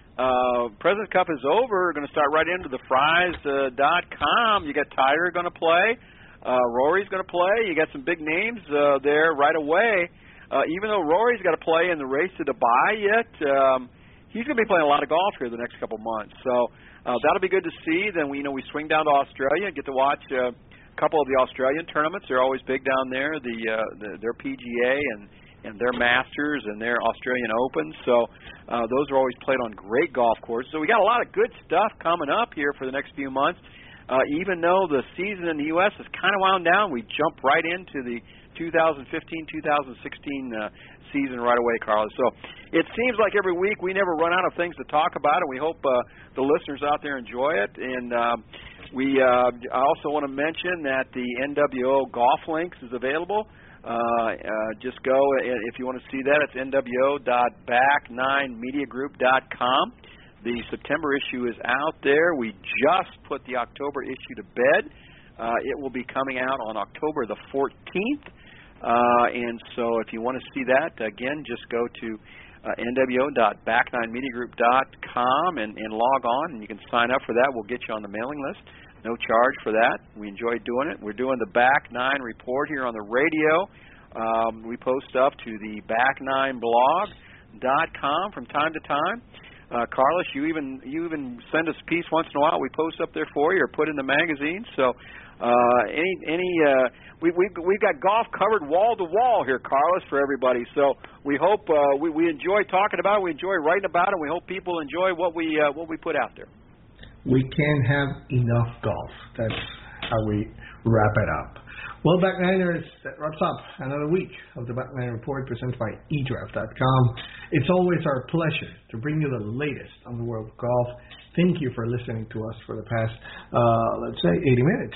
Speaker 3: uh, President's Cup is over. We're going to start right into the Fries dot com. You got Tiger going to play. Uh, Rory's going to play. You got some big names uh, there right away. Uh, even though Rory's got to play in the race to Dubai yet, um, he's going to be playing a lot of golf here the next couple months. So uh, that'll be good to see. Then we you know we swing down to Australia and get to watch uh, a couple of the Australian tournaments. They're always big down there. The, uh, the their P G A and and their Masters and their Australian Opens. So uh, those are always played on great golf courses. So we got a lot of good stuff coming up here for the next few months. Uh, even though the season in the U S is kind of wound down, we jump right into the two thousand fifteen two thousand sixteen uh, season right away, Carlos. So it seems like every week we never run out of things to talk about, and we hope uh, the listeners out there enjoy it. And um, we uh, I also want to mention that the N W O Golf Links is available. Uh, uh, just go, if you want to see that, it's N W O dot back nine media group dot com. The September issue is out there. We just put the October issue to bed. Uh, it will be coming out on October the fourteenth. Uh, and so if you want to see that, again, just go to uh, N W O dot back nine media group dot com and, and log on, and you can sign up for that. We'll get you on the mailing list. No charge for that. We enjoy doing it. We're doing the Back Nine Report here on the radio. Um, we post up to the back nine blog dot com from time to time. Uh, Carlos, you even you even send us a piece once in a while. We post up there for you or put in the magazine. So uh, any any uh, we we we've got golf covered wall to wall here, Carlos, for everybody. So we hope uh, we we enjoy talking about it. We enjoy writing about it. We hope people enjoy what we uh, what we put out there.
Speaker 2: We can't have enough golf. That's how we wrap it up. Well, Back Niners, that wraps up another week of the Back Nine Report presented by e draft dot com. It's always our pleasure to bring you the latest on the world of golf. Thank you for listening to us for the past, uh, let's say, eighty minutes.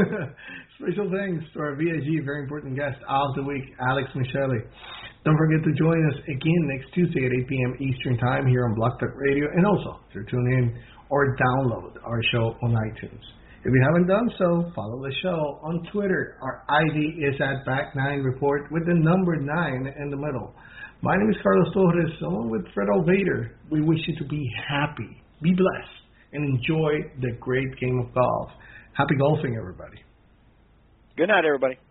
Speaker 2: Special thanks to our V I G, very important guest of the week, Alex Michele. Don't forget to join us again next Tuesday at eight p.m. Eastern Time here on Blog Talk Radio, and also to tune in or download our show on iTunes. If you haven't done so, follow the show on Twitter. Our I D is at Back Nine Report with the number nine in the middle. My name is Carlos Torres, along with Fred Vader. We wish you to be happy, be blessed, and enjoy the great game of golf. Happy golfing, everybody.
Speaker 3: Good night, everybody.